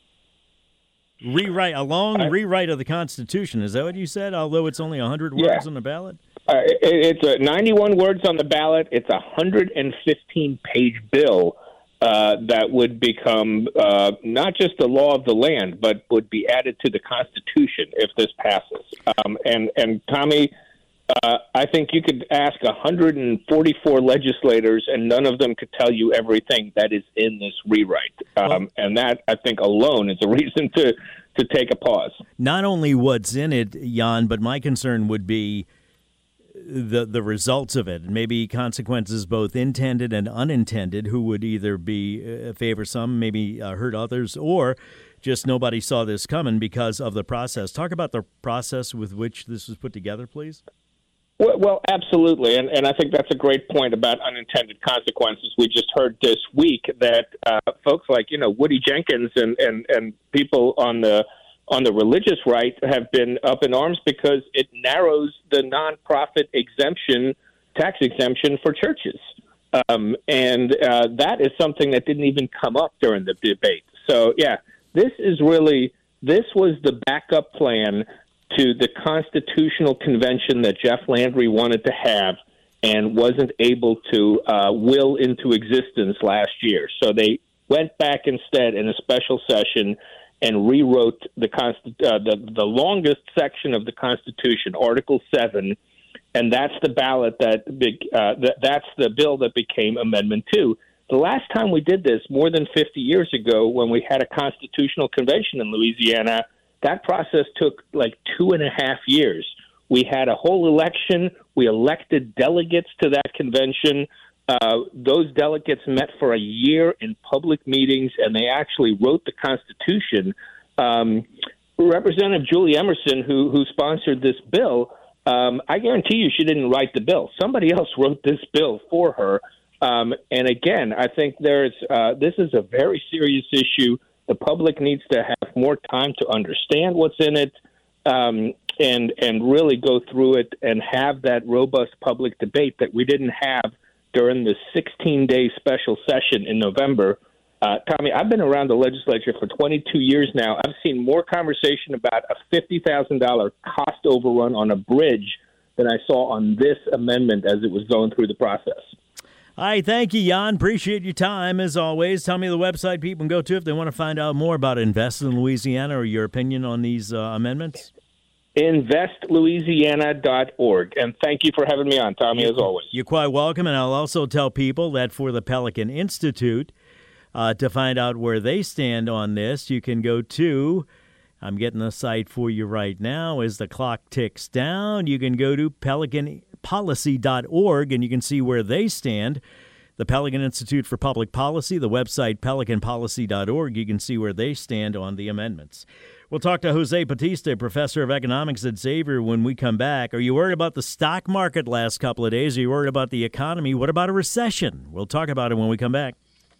rewrite, a long I, rewrite of the Constitution. Is that what you said? Although it's only one hundred yeah. words on the ballot? Uh, it, it's uh, ninety-one words on the ballot. It's a one hundred fifteen page bill uh, that would become uh, not just the law of the land, but would be added to the Constitution if this passes. Um, and, and Tommy, uh, I think you could ask one hundred forty-four legislators, and none of them could tell you everything that is in this rewrite. Um, well, and that, I think, alone is a reason to, to take a pause. Not only what's in it, Jan, but my concern would be the the results of it, maybe consequences both intended and unintended, who would either be uh, favor some, maybe uh, hurt others, or just nobody saw this coming because of the process. Talk about the process with which this was put together, please. Well, well absolutely, and, and I think that's a great point about unintended consequences. We just heard this week that uh, folks like, you know, Woody Jenkins and, and, and people on the on the religious right have been up in arms because it narrows the nonprofit exemption, tax exemption for churches. Um, and uh, that is something that didn't even come up during the debate. So, yeah, this is really, this was the backup plan to the constitutional convention that Jeff Landry wanted to have and wasn't able to uh, will into existence last year. So they went back instead in a special session and rewrote the, Consti- uh, the the longest section of the Constitution, Article seven, and that's the ballot that big uh, that, that's the bill that became Amendment two. The last time we did this, more than fifty years ago, when we had a constitutional convention in Louisiana, that process took like two and a half years. We had a whole election. We elected delegates to that convention. Uh, those delegates met for a year in public meetings, and they actually wrote the Constitution. Um, Representative Julie Emerson, who, who sponsored this bill, um, I guarantee you she didn't write the bill. Somebody else wrote this bill for her. Um, and again, I think there's uh, this is a very serious issue. The public needs to have more time to understand what's in it um, and and really go through it and have that robust public debate that we didn't have during the sixteen-day special session in November. Uh, Tommy, I've been around the legislature for twenty-two years now. I've seen more conversation about a fifty thousand dollars cost overrun on a bridge than I saw on this amendment as it was going through the process. All right, thank you, Jan. Appreciate your time, as always. Tell me the website people can go to if they want to find out more about Invest in Louisiana or your opinion on these uh, amendments. invest louisiana dot org. And thank you for having me on, Tommy, as always. You're quite welcome, and I'll also tell people that for the Pelican Institute, uh, to find out where they stand on this, you can go to, I'm getting the site for you right now as the clock ticks down, you can go to pelican policy dot org, and you can see where they stand. The Pelican Institute for Public Policy, the website pelican policy dot org, you can see where they stand on the amendments. We'll talk to Jose Batista, professor of economics at Xavier, when we come back. Are you worried about the stock market last couple of days? Are you worried about the economy? What about a recession? We'll talk about it when we come back.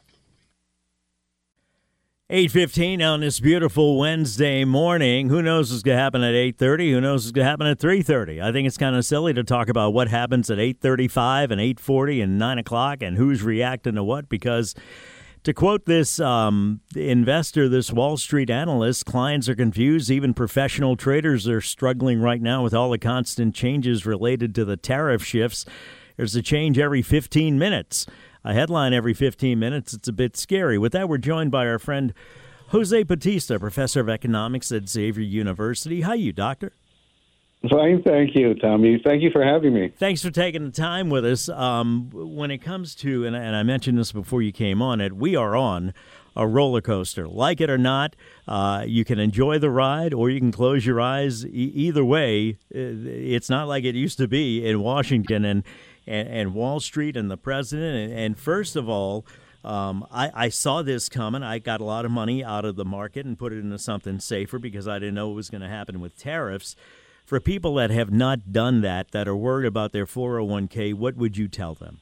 eight fifteen on this beautiful Wednesday morning. Who knows what's going to happen at eight thirty? Who knows what's going to happen at three thirty? I think it's kind of silly to talk about what happens at eight thirty-five and eight forty and nine o'clock and who's reacting to what, because to quote this um, investor, this Wall Street analyst, clients are confused. Even professional traders are struggling right now with all the constant changes related to the tariff shifts. There's a change every fifteen minutes. A headline every fifteen minutes. It's a bit scary. With that, we're joined by our friend Jose Batista, professor of economics at Xavier University. How are you, doctor? Fine, thank you, Tommy. Thank you for having me. Thanks for taking the time with us. Um, when it comes to, and, and I mentioned this before you came on it, we are on a roller coaster. Like it or not, uh, you can enjoy the ride or you can close your eyes. E- either way, it's not like it used to be in Washington and And, and Wall Street and the president. And, and first of all, um, I, I saw this coming. I got a lot of money out of the market and put it into something safer because I didn't know what was going to happen with tariffs. For people that have not done that, that are worried about their four oh one k, what would you tell them?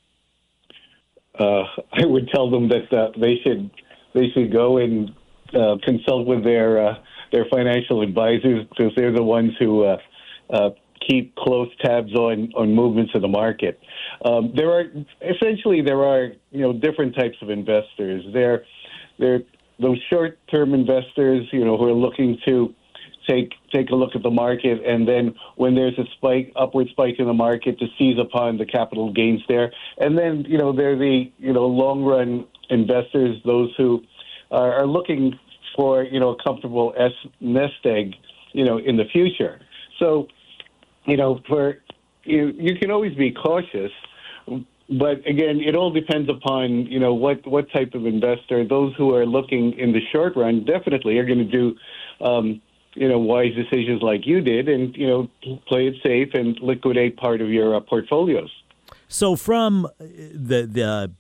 Uh, I would tell them that uh, they should they should go and uh, consult with their uh, their financial advisors, because they're the ones who uh, uh, keep close tabs on, on movements of the market. Um, there are essentially there are you know different types of investors. There, there those short-term investors, you know, who are looking to take take a look at the market, and then when there's a spike, upward spike in the market, to seize upon the capital gains there. And then you know they're the you know long-run investors, those who are, are looking for you know a comfortable S- nest egg, you know, in the future. So. You know, for you, you can always be cautious, but again, it all depends upon you know what, what type of investor. Those who are looking in the short run definitely are going to do, um, you know, wise decisions like you did, and you know, play it safe and liquidate part of your uh, portfolios. So, from the the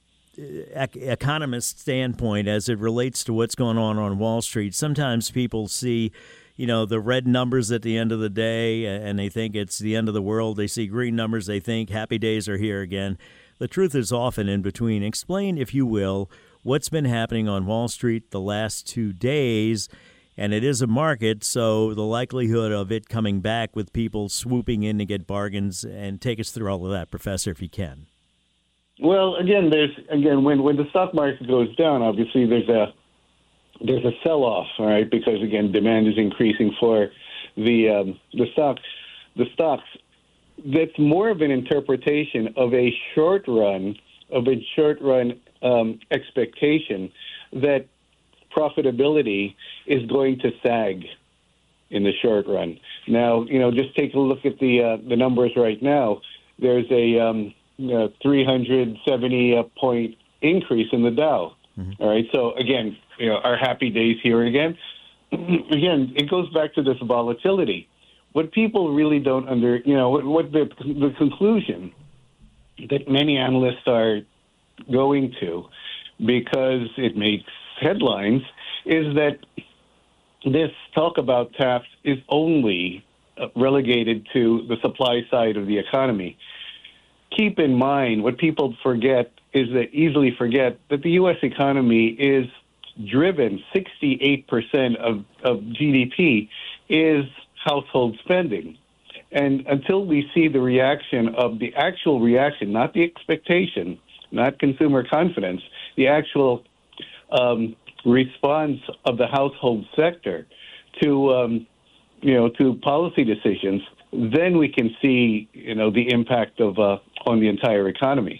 economist standpoint, as it relates to what's going on on Wall Street, sometimes people see, you know, the red numbers at the end of the day, and they think it's the end of the world. They see green numbers, they think happy days are here again. The truth is often in between. Explain, if you will, what's been happening on Wall Street the last two days, and it is a market, so the likelihood of it coming back with people swooping in to get bargains, and take us through all of that, Professor, if you can. Well, again, there's again when when the stock market goes down, obviously there's a there's a sell-off, all right, because again demand is increasing for the um, the stocks. The stocks. That's more of an interpretation of a short run of a short run um, expectation that profitability is going to sag in the short run. Now, you know, just take a look at the uh, the numbers right now. There's a um, you know, three hundred seventy point increase in the Dow. Mm-hmm. All right. So again, you know, our happy days here again. Again, it goes back to this volatility. What people really don't under, you know, what, what the the conclusion that many analysts are going to, because it makes headlines, is that this talk about T A F is only relegated to the supply side of the economy. Keep in mind, what people forget is that easily forget that the U S economy is driven, sixty-eight percent of, of G D P is household spending. And until we see the reaction of the actual reaction, not the expectation, not consumer confidence, the actual um, response of the household sector to, um, you know, to policy decisions, then we can see, you know, the impact of uh, on the entire economy.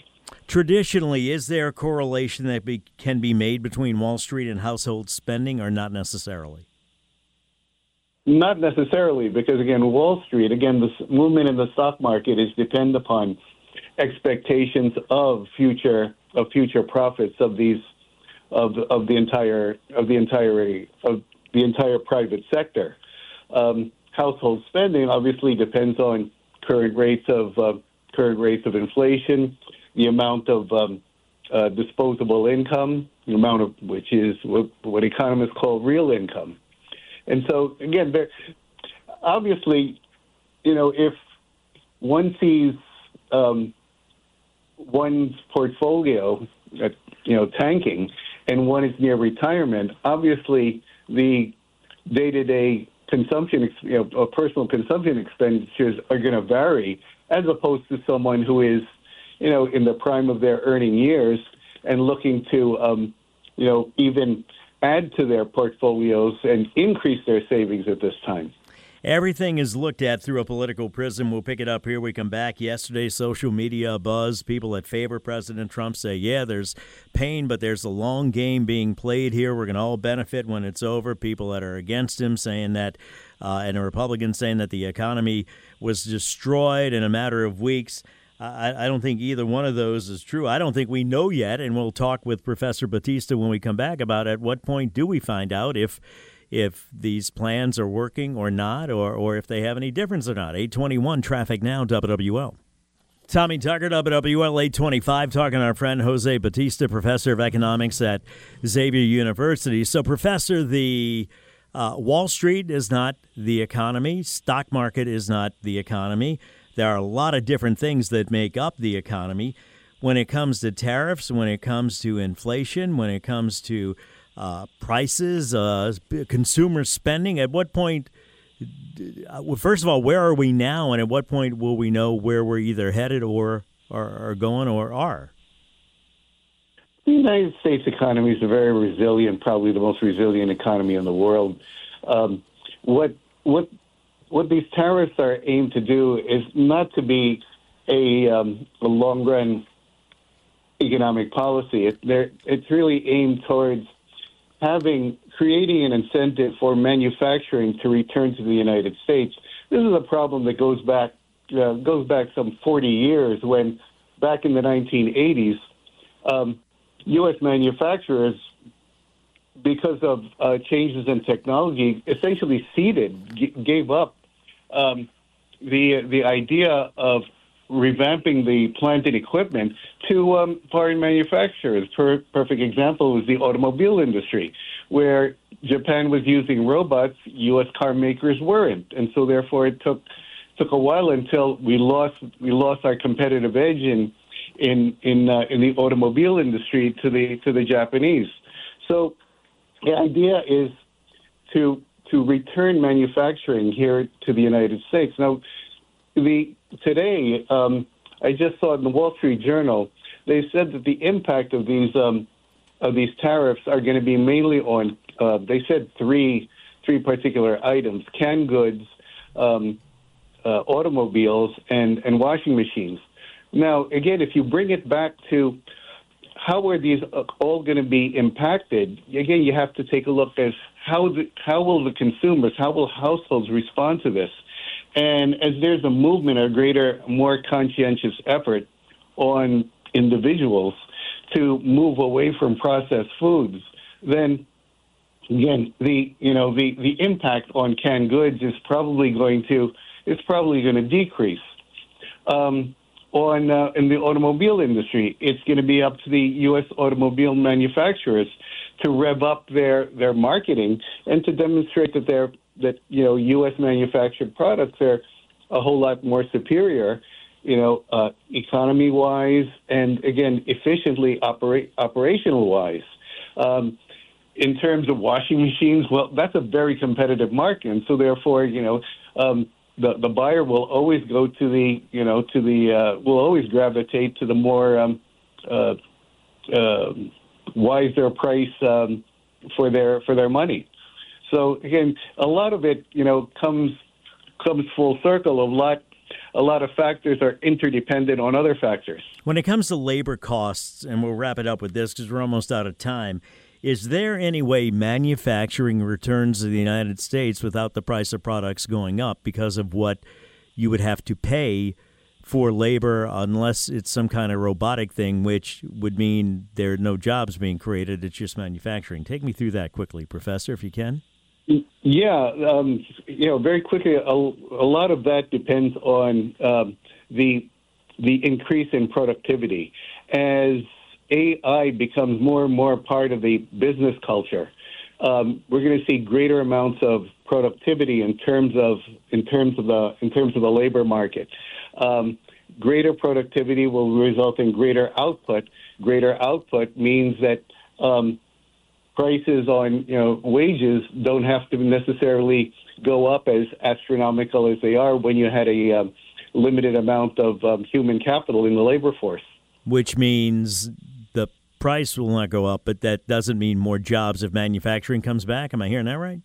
traditionally, is there a correlation that be, can be made between Wall Street and household spending, or not necessarily? Not necessarily, because, again, Wall Street, again, the movement in the stock market is dependent upon expectations of future of future profits of these of of the entire of the entire of the entire private sector. Um, household spending obviously depends on current rates of uh, current rates of inflation, the amount of um, uh, disposable income, the amount of which is what, what economists call real income. And so, again, there, obviously, you know, if one sees um, one's portfolio, uh, you know, tanking, and one is near retirement, obviously the day-to-day consumption, you know, or personal consumption expenditures are going to vary, as opposed to someone who is, you know, in the prime of their earning years and looking to, um, you know, even add to their portfolios and increase their savings at this time. Everything is looked at through a political prism. We'll pick it up here. We come back. Yesterday, social media buzz. People that favor President Trump say, yeah, there's pain, but there's a long game being played here. We're going to all benefit when it's over. People that are against him saying that, uh, and a Republican saying that the economy was destroyed in a matter of weeks. I, I don't think either one of those is true. I don't think we know yet, and we'll talk with Professor Battista when we come back about at what point do we find out if if these plans are working or not, or, or if they have any difference or not. eight twenty-one Traffic Now, W W L. Tommy Tucker, W W L eight twenty-five, talking to our friend Jose Battista, professor of economics at Xavier University. So, Professor, the uh, Wall Street is not the economy. Stock market is not the economy. There are a lot of different things that make up the economy. When it comes to tariffs, when it comes to inflation, when it comes to uh, prices, uh, consumer spending, at what point, well, first of all, where are we now, and at what point will we know where we're either headed or are, are going or are? The United States economy is a very resilient, probably the most resilient economy in the world. Um, what what What these tariffs are aimed to do is not to be a, um, a long-run economic policy. It, it's really aimed towards having, creating an incentive for manufacturing to return to the United States. This is a problem that goes back uh, goes back some forty years, when back in the nineteen eighties, um, U S manufacturers, because of uh, changes in technology, essentially ceded, g- gave up um, the the idea of revamping the plant and equipment to um, foreign manufacturers. Per- perfect example was the automobile industry, where Japan was using robots, U S car makers weren't, and so therefore it took took a while until we lost we lost our competitive edge in in in uh, in the automobile industry to the to the Japanese. So the idea is to to return manufacturing here to the United States. Now, the today um, I just saw in the Wall Street Journal, they said that the impact of these um, of these tariffs are going to be mainly on. Uh, they said three three particular items: canned goods, um, uh, automobiles, and and washing machines. Now, again, if you bring it back to how are these all going to be impacted? Again, you have to take a look at how the, how will the consumers, how will households respond to this? And as there's a movement, a greater, more conscientious effort on individuals to move away from processed foods, then again, the you know the, the impact on canned goods is probably going to is probably going to decrease. Um, On uh, in the automobile industry, it's going to be up to the U S automobile manufacturers to rev up their, their marketing and to demonstrate that they're that you know U S manufactured products are a whole lot more superior, you know, uh, economy wise and again efficiently operate operational wise. Um, in terms of washing machines, well, that's a very competitive market, and so therefore, you know. Um, The, the buyer will always go to the, you know, to the, uh, will always gravitate to the more um, uh, uh, wiser price um, for their for their money. So again, a lot of it, you know, comes comes full circle. A lot a lot of factors are interdependent on other factors. When it comes to labor costs, and we'll wrap it up with this because we're almost out of time, is there any way manufacturing returns to the United States without the price of products going up because of what you would have to pay for labor, unless it's some kind of robotic thing, which would mean there are no jobs being created, it's just manufacturing? Take me through that quickly, Professor, if you can. Yeah, um, you know, very quickly, a, a lot of that depends on um, the the increase in productivity. As A I becomes more and more part of the business culture, um, we're going to see greater amounts of productivity in terms of in terms of the in terms of the labor market. Um, greater productivity will result in greater output. Greater output means that um, prices on you know wages don't have to necessarily go up as astronomical as they are when you had a um, limited amount of um, human capital in the labor force. Which means the price will not go up, but that doesn't mean more jobs if manufacturing comes back. Am I hearing that right?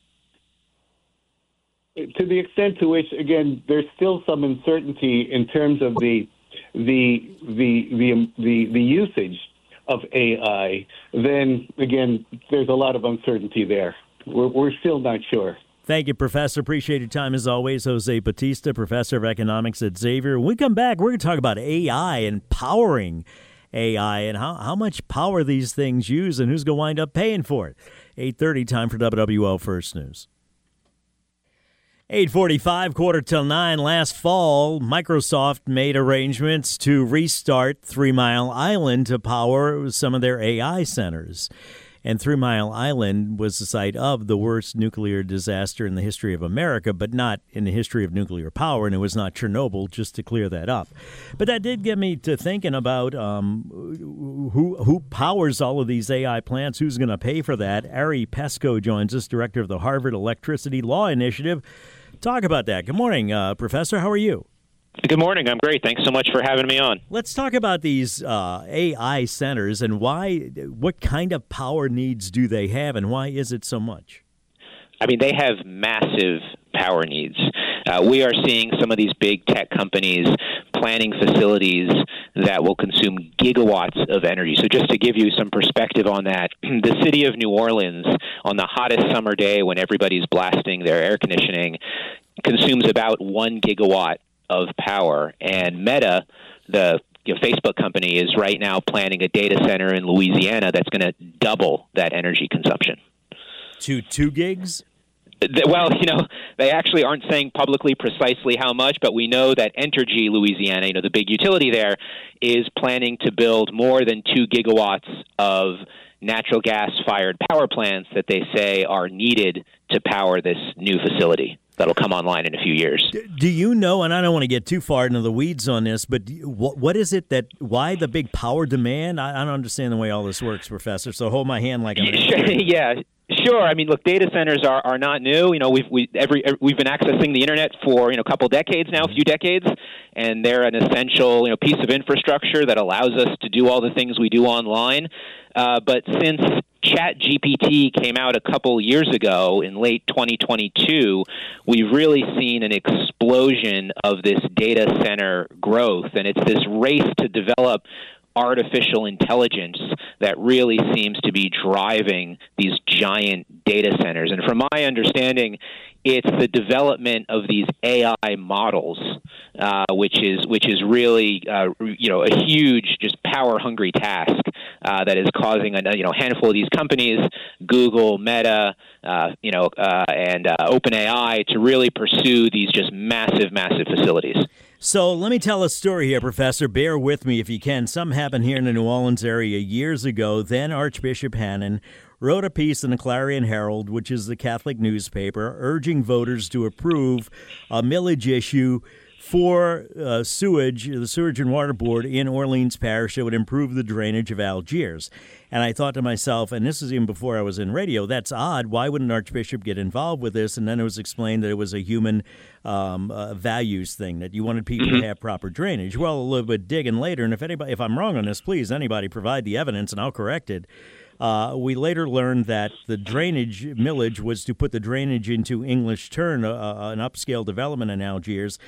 To the extent to which, again, there's still some uncertainty in terms of the the the the the, the usage of A I, then again, there's a lot of uncertainty there. We're, we're still not sure. Thank you, Professor. Appreciate your time as always. Jose Batista, Professor of Economics at Xavier. When we come back, we're going to talk about A I and powering A I and how, how much power these things use and who's going to wind up paying for it. eight thirty, time for W W L First News. eight forty-five, quarter till nine. Last fall, Microsoft made arrangements to restart Three Mile Island to power some of their A I centers. And Three Mile Island was the site of the worst nuclear disaster in the history of America, but not in the history of nuclear power, and it was not Chernobyl, just to clear that up. But that did get me to thinking about um, who who powers all of these A I plants, who's going to pay for that. Ari Pesco joins us, director of the Harvard Electricity Law Initiative. Talk about that. Good morning, uh, Professor. How are you? Good morning. I'm great. Thanks so much for having me on. Let's talk about these uh, A I centers and why. What kind of power needs do they have, and why is it so much? I mean, they have massive power needs. Uh, we are seeing some of these big tech companies planning facilities that will consume gigawatts of energy. So just to give you some perspective on that, the city of New Orleans, on the hottest summer day when everybody's blasting their air conditioning, consumes about one gigawatt of power. And Meta, the you know, Facebook company, is right now planning a data center in Louisiana that's going to double that energy consumption. To two gigs? Well, you know, they actually aren't saying publicly precisely how much, but we know that Entergy Louisiana, you know, the big utility there, is planning to build more than two gigawatts of natural gas-fired power plants that they say are needed to power this new facility that'll come online in a few years. Do you know, and I don't want to get too far into the weeds on this, but you, what, what is it that, why the big power demand? I, I don't understand the way all this works, Professor, so hold my hand like I'm an Yeah, sure. I mean, look, data centers are, are not new. You know, we've we every, every we've been accessing the internet for you know a couple decades now, a few decades, and they're an essential you know piece of infrastructure that allows us to do all the things we do online. Uh, but since ChatGPT came out a couple years ago in late twenty twenty-two, we've really seen an explosion of this data center growth, and it's this race to develop artificial intelligence that really seems to be driving these giant data centers. And from my understanding, it's the development of these A I models, uh, which is which is really uh, you know a huge, just power-hungry task uh, that is causing a you know handful of these companies, Google, Meta, uh, you know, uh, and uh, OpenAI, to really pursue these just massive, massive facilities. So let me tell a story here, Professor. Bear with me if you can. Something happened here in the New Orleans area years ago. Then Archbishop Hannon wrote a piece in the Clarion Herald, which is the Catholic newspaper, urging voters to approve a millage issue for uh, sewage, the Sewage and Water Board in Orleans Parish that would improve the drainage of Algiers. And I thought to myself, and this is even before I was in radio, that's odd. Why wouldn't an Archbishop get involved with this? And then it was explained that it was a human um, uh, values thing, that you wanted people to have proper drainage. Well, a little bit digging later, and if anybody, if I'm wrong on this, please, anybody provide the evidence and I'll correct it. Uh, we later learned that the drainage millage was to put the drainage into English Turn, uh, an upscale development in Algiers.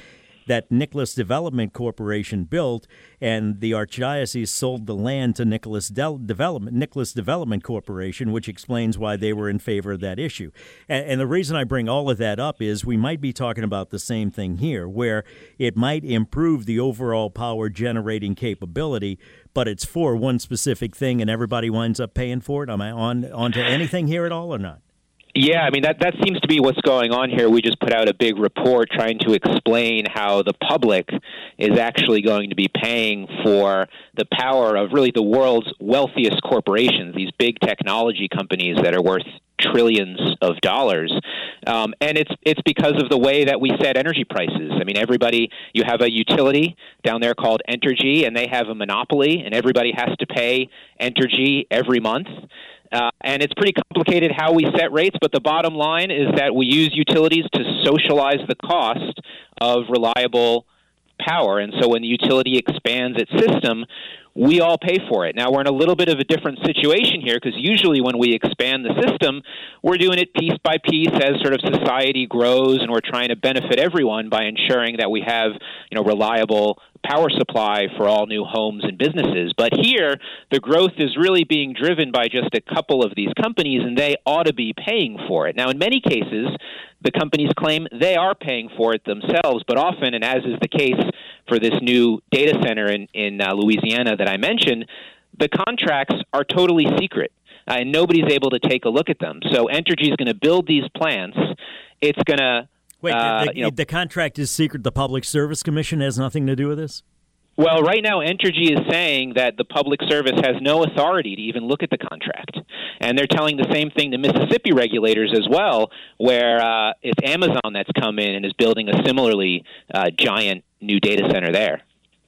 that Nicholas Development Corporation built, and the Archdiocese sold the land to Nicholas Del- Development Nicholas Development Corporation, which explains why they were in favor of that issue. And, and the reason I bring all of that up is we might be talking about the same thing here, where it might improve the overall power generating capability, but it's for one specific thing, and everybody winds up paying for it. Am I on onto anything here at all or not? Yeah, I mean, that, that seems to be what's going on here. We just put out a big report trying to explain how the public is actually going to be paying for the power of really the world's wealthiest corporations, these big technology companies that are worth trillions of dollars. Um, and it's it's because of the way that we set energy prices. I mean, everybody, you have a utility down there called Entergy, and they have a monopoly, and everybody has to pay Entergy every month. Uh, and it's pretty complicated how we set rates, but the bottom line is that we use utilities to socialize the cost of reliable power. And so when the utility expands its system, we all pay for it. Now, we're in a little bit of a different situation here because usually when we expand the system, we're doing it piece by piece as sort of society grows, and we're trying to benefit everyone by ensuring that we have, you know, reliable power supply for all new homes and businesses. But here, the growth is really being driven by just a couple of these companies, and they ought to be paying for it. Now, in many cases, the companies claim they are paying for it themselves, but often, and as is the case for this new data center in, in uh, Louisiana that I mentioned, the contracts are totally secret, uh, and nobody's able to take a look at them. So Entergy is going to build these plants. It's going to Wait, uh, the, you know, the contract is secret. The Public Service Commission has nothing to do with this? Well, right now, Entergy is saying that the Public Service has no authority to even look at the contract. And they're telling the same thing to Mississippi regulators as well, where uh, it's Amazon that's come in and is building a similarly uh, giant new data center there.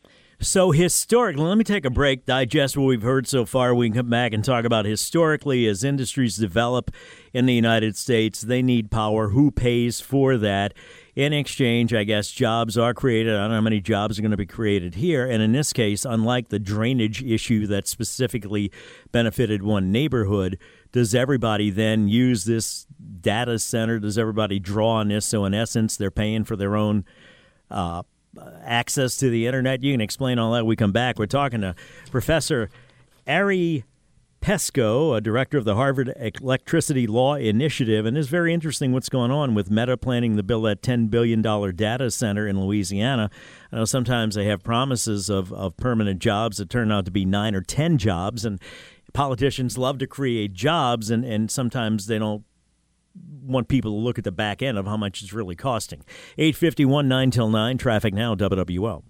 So historically, let me take a break, digest what we've heard so far. We can come back and talk about historically as industries develop in the United States, they need power. Who pays for that? In exchange, I guess, jobs are created. I don't know how many jobs are going to be created here. And in this case, unlike the drainage issue that specifically benefited one neighborhood, does everybody then use this data center? Does everybody draw on this? So in essence, they're paying for their own uh access to the internet. You can explain all that. We come back. We're talking to Professor Ari Pesco, a director of the Harvard Electricity Law Initiative, and it's very interesting what's going on with Meta planning to build that ten billion dollars data center in Louisiana. I know sometimes they have promises of, of permanent jobs that turn out to be nine or ten jobs, and politicians love to create jobs, and, and sometimes they don't want people to look at the back end of how much it's really costing. eight fifty-one, nine till nine, traffic now, W W L.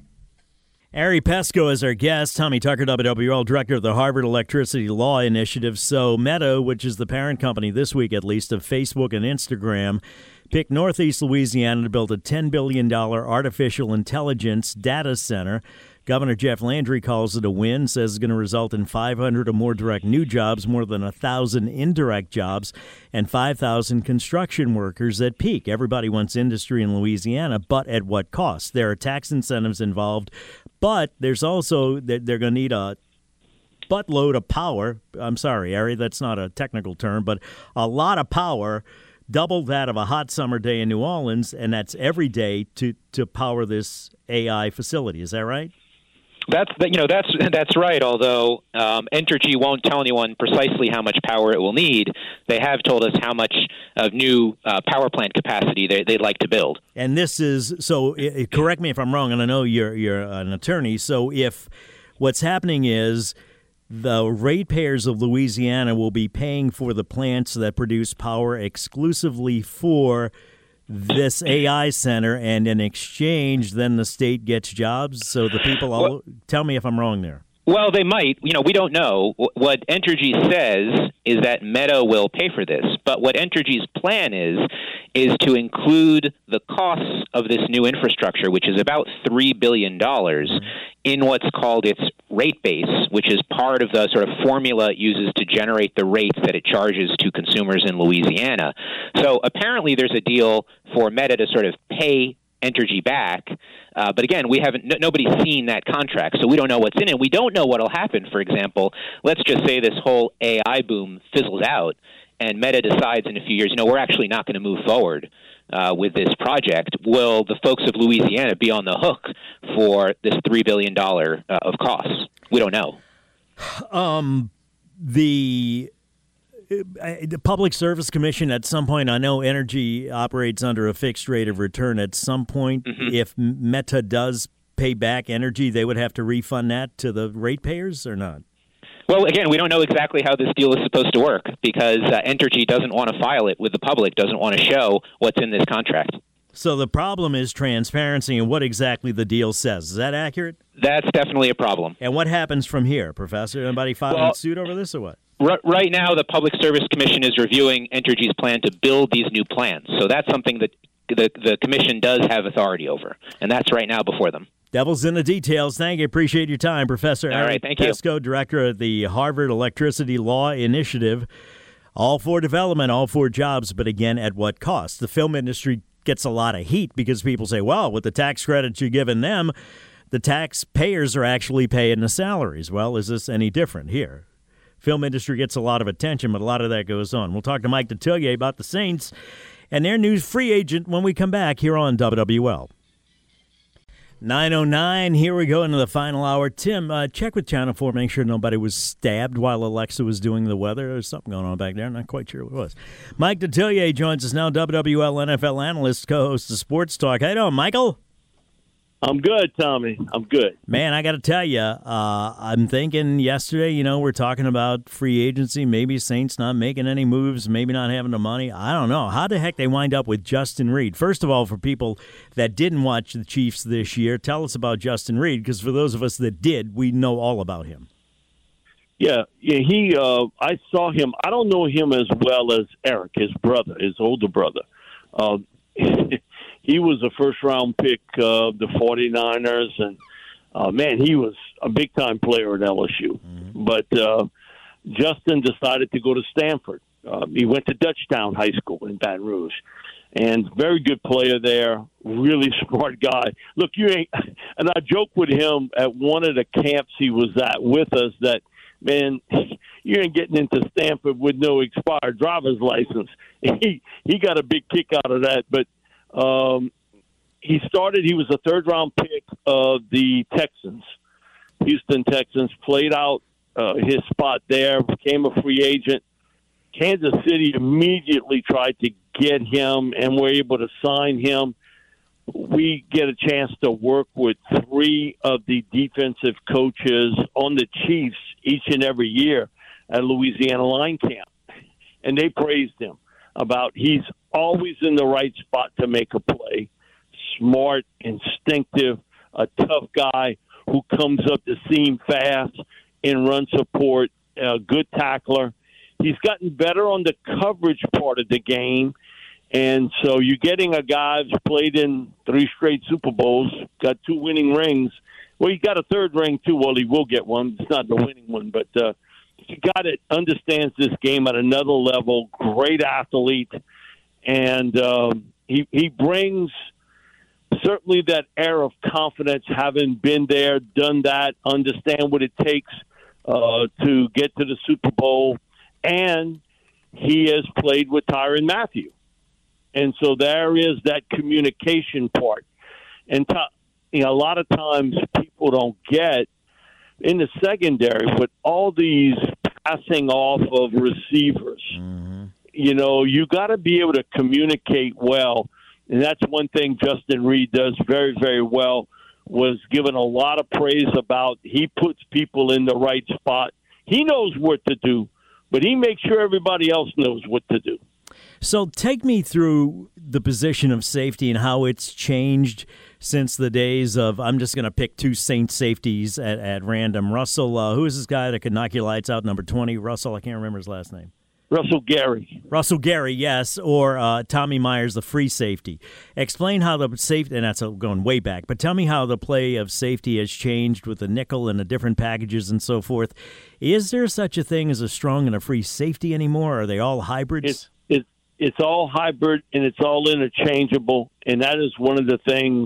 Ari Pesco is our guest. Tommy Tucker, W W L, director of the Harvard Electricity Law Initiative. So Meta, which is the parent company this week at least of Facebook and Instagram, picked Northeast Louisiana to build a ten billion dollars artificial intelligence data center. Governor Jeff Landry calls it a win, says it's going to result in five hundred or more direct new jobs, more than one thousand indirect jobs, and five thousand construction workers at peak. Everybody wants industry in Louisiana, but at what cost? There are tax incentives involved, but there's also, they're going to need a buttload of power. I'm sorry, Ari, that's not a technical term, but a lot of power, double that of a hot summer day in New Orleans, and that's every day to, to power this A I facility. Is that right? That's you know that's that's right. Although um, Entergy won't tell anyone precisely how much power it will need, they have told us how much of new uh, power plant capacity they, they'd like to build. And this is so. It, correct me if I'm wrong, and I know you're you're an attorney. So if what's happening is the ratepayers of Louisiana will be paying for the plants that produce power exclusively for this A I center, and in exchange, then the state gets jobs. So the people, all, well, tell me if I'm wrong there. Well, they might. You know, we don't know. What Entergy says is that Meta will pay for this. But what Entergy's plan is, is to include the costs of this new infrastructure, which is about three billion dollars, mm-hmm. in what's called its rate base, which is part of the sort of formula it uses to generate the rates that it charges to consumers in Louisiana. So apparently there's a deal for Meta to sort of pay Entergy back. Uh, but again, we haven't, n- nobody's seen that contract, so we don't know what's in it. We don't know what'll happen. For example, let's just say this whole A I boom fizzles out and Meta decides in a few years, you know, we're actually not going to move forward uh, with this project, will the folks of Louisiana be on the hook for this three billion dollars uh, of costs? We don't know. Um, the the Public Service Commission, at some point, I know energy operates under a fixed rate of return. At some point, mm-hmm. if Meta does pay back energy, they would have to refund that to the ratepayers or not? Well, again, we don't know exactly how this deal is supposed to work because uh, Entergy doesn't want to file it with the public, doesn't want to show what's in this contract. So the problem is transparency and what exactly the deal says. Is that accurate? That's definitely a problem. And what happens from here, Professor? Anybody filing well, suit over this or what? R- right now, the Public Service Commission is reviewing Entergy's plan to build these new plants. So that's something that the, the commission does have authority over, and that's right now before them. Devil's in the details. Thank you. Appreciate your time, Professor All Eric right, thank Pesco, you. Director of the Harvard Electricity Law Initiative. All for development, all for jobs, but again, at what cost? The film industry gets a lot of heat because people say, well, with the tax credits you're giving them, the taxpayers are actually paying the salaries. Well, is this any different here? Film industry gets a lot of attention, but a lot of that goes on. We'll talk to Mike Detillier about the Saints and their new free agent when we come back here on W W L. nine oh nine, here we go into the final hour. Tim, uh, check with Channel four, make sure nobody was stabbed while Alexa was doing the weather. There's something going on back there. I'm not quite sure what it was. Mike Detillier joins us now, W W L N F L analyst, co-host of Sports Talk. How you doing, Michael? I'm good, Tommy. I'm good. Man, I got to tell you, uh, I'm thinking yesterday, you know, we're talking about free agency, maybe Saints not making any moves, maybe not having the money. I don't know. How the heck they wind up with Justin Reid? First of all, for people that didn't watch the Chiefs this year, tell us about Justin Reid, because for those of us that did, we know all about him. Yeah, yeah. He, uh, I saw him. I don't know him as well as Eric, his brother, his older brother. Uh, he was a first-round pick of the 49ers, and, uh, man, he was a big-time player at L S U. Mm-hmm. But uh, Justin decided to go to Stanford. Uh, he went to Dutchtown High School in Baton Rouge, and very good player there, really smart guy. Look, you ain't – and I joked with him at one of the camps he was at with us that, man, you ain't getting into Stanford with no expired driver's license. He he got a big kick out of that, but um, he started. He was a third round pick of the Texans, Houston Texans. Played out uh, his spot there, became a free agent. Kansas City immediately tried to get him, and were able to sign him. We get a chance to work with three of the defensive coaches on the Chiefs each and every year at Louisiana Line Camp. And they praised him about he's always in the right spot to make a play, smart, instinctive, a tough guy who comes up the seam fast in run support, a good tackler. He's gotten better on the coverage part of the game. And so you're getting a guy who's played in three straight Super Bowls, got two winning rings. Well, he got a third ring, too. Well, he will get one. It's not the winning one. But uh, he got it, understands this game at another level, great athlete. And um, he, he brings certainly that air of confidence, having been there, done that, understand what it takes uh, to get to the Super Bowl. And he has played with Tyrann Mathieu. And so there is that communication part. And to, you know, a lot of times people don't get in the secondary with all these passing off of receivers. Mm-hmm. You know, you got to be able to communicate well. And that's one thing Justin Reid does very, very well, was given a lot of praise about. He puts people in the right spot. He knows what to do, but he makes sure everybody else knows what to do. So take me through the position of safety and how it's changed since the days of, I'm just going to pick two Saints safeties at, at random. Russell, uh, who is this guy that could knock your lights out, number twenty? Russell, I can't remember his last name. Russell Gary. Russell Gary, yes, or uh, Tommy Myers, the free safety. Explain how the safety, and that's going way back, but tell me how the play of safety has changed with the nickel and the different packages and so forth. Is there such a thing as a strong and a free safety anymore? Or are they all hybrids? It's, it's, it's all hybrid, and it's all interchangeable, and that is one of the things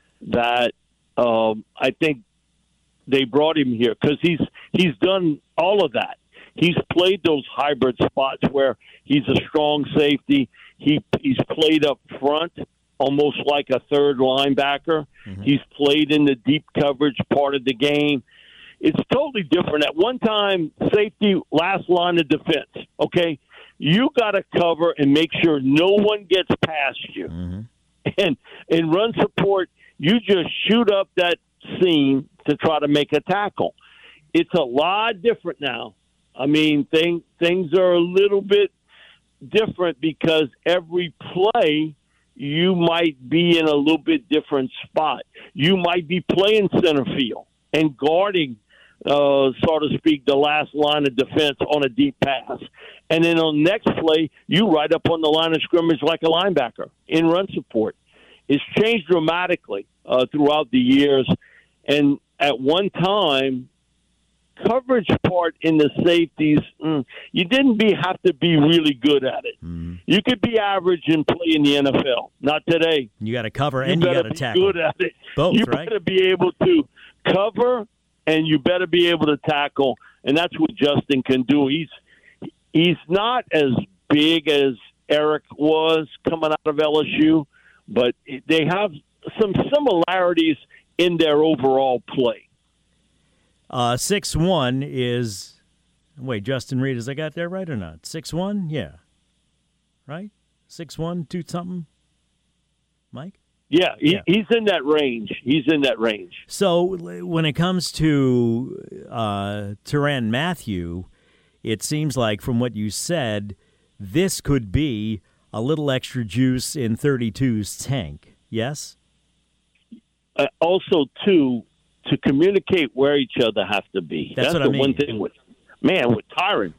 that um, I think they brought him here, because he's he's done all of that. He's played those hybrid spots where he's a strong safety. He he's played up front, almost like a third linebacker. Mm-hmm. He's played in the deep coverage part of the game. It's totally different. At one time, safety, last line of defense, okay? You got to cover and make sure no one gets past you. Mm-hmm. And in run support, you just shoot up that seam to try to make a tackle. It's a lot different now. I mean, thing, things are a little bit different because every play you might be in a little bit different spot. You might be playing center field and guarding, uh, so to speak, the last line of defense on a deep pass. And then on the next play, you right up on the line of scrimmage like a linebacker in run support. It's changed dramatically uh, throughout the years. And at one time, coverage part in the safeties, mm, you didn't be have to be really good at it. Mm. You could be average and play in the N F L. Not today. You got to cover you and you got to tackle. Good at it. Both, you right? better be able to cover and you better be able to tackle, and that's what Justin can do. He's he's not as big as Eric was coming out of L S U, but they have some similarities in their overall play. Uh, six one is, wait, Justin Reed, has I got that right or not? six one? Yeah. Right? six one, two something? Mike? Yeah, he, yeah, he's in that range. He's in that range. So when it comes to uh, Tyrann Mathieu, it seems like from what you said, this could be a little extra juice in thirty-two's tank. Yes? Uh, also, too, to communicate where each other have to be. That's, That's what the I mean. one thing with, man, with Tyrann.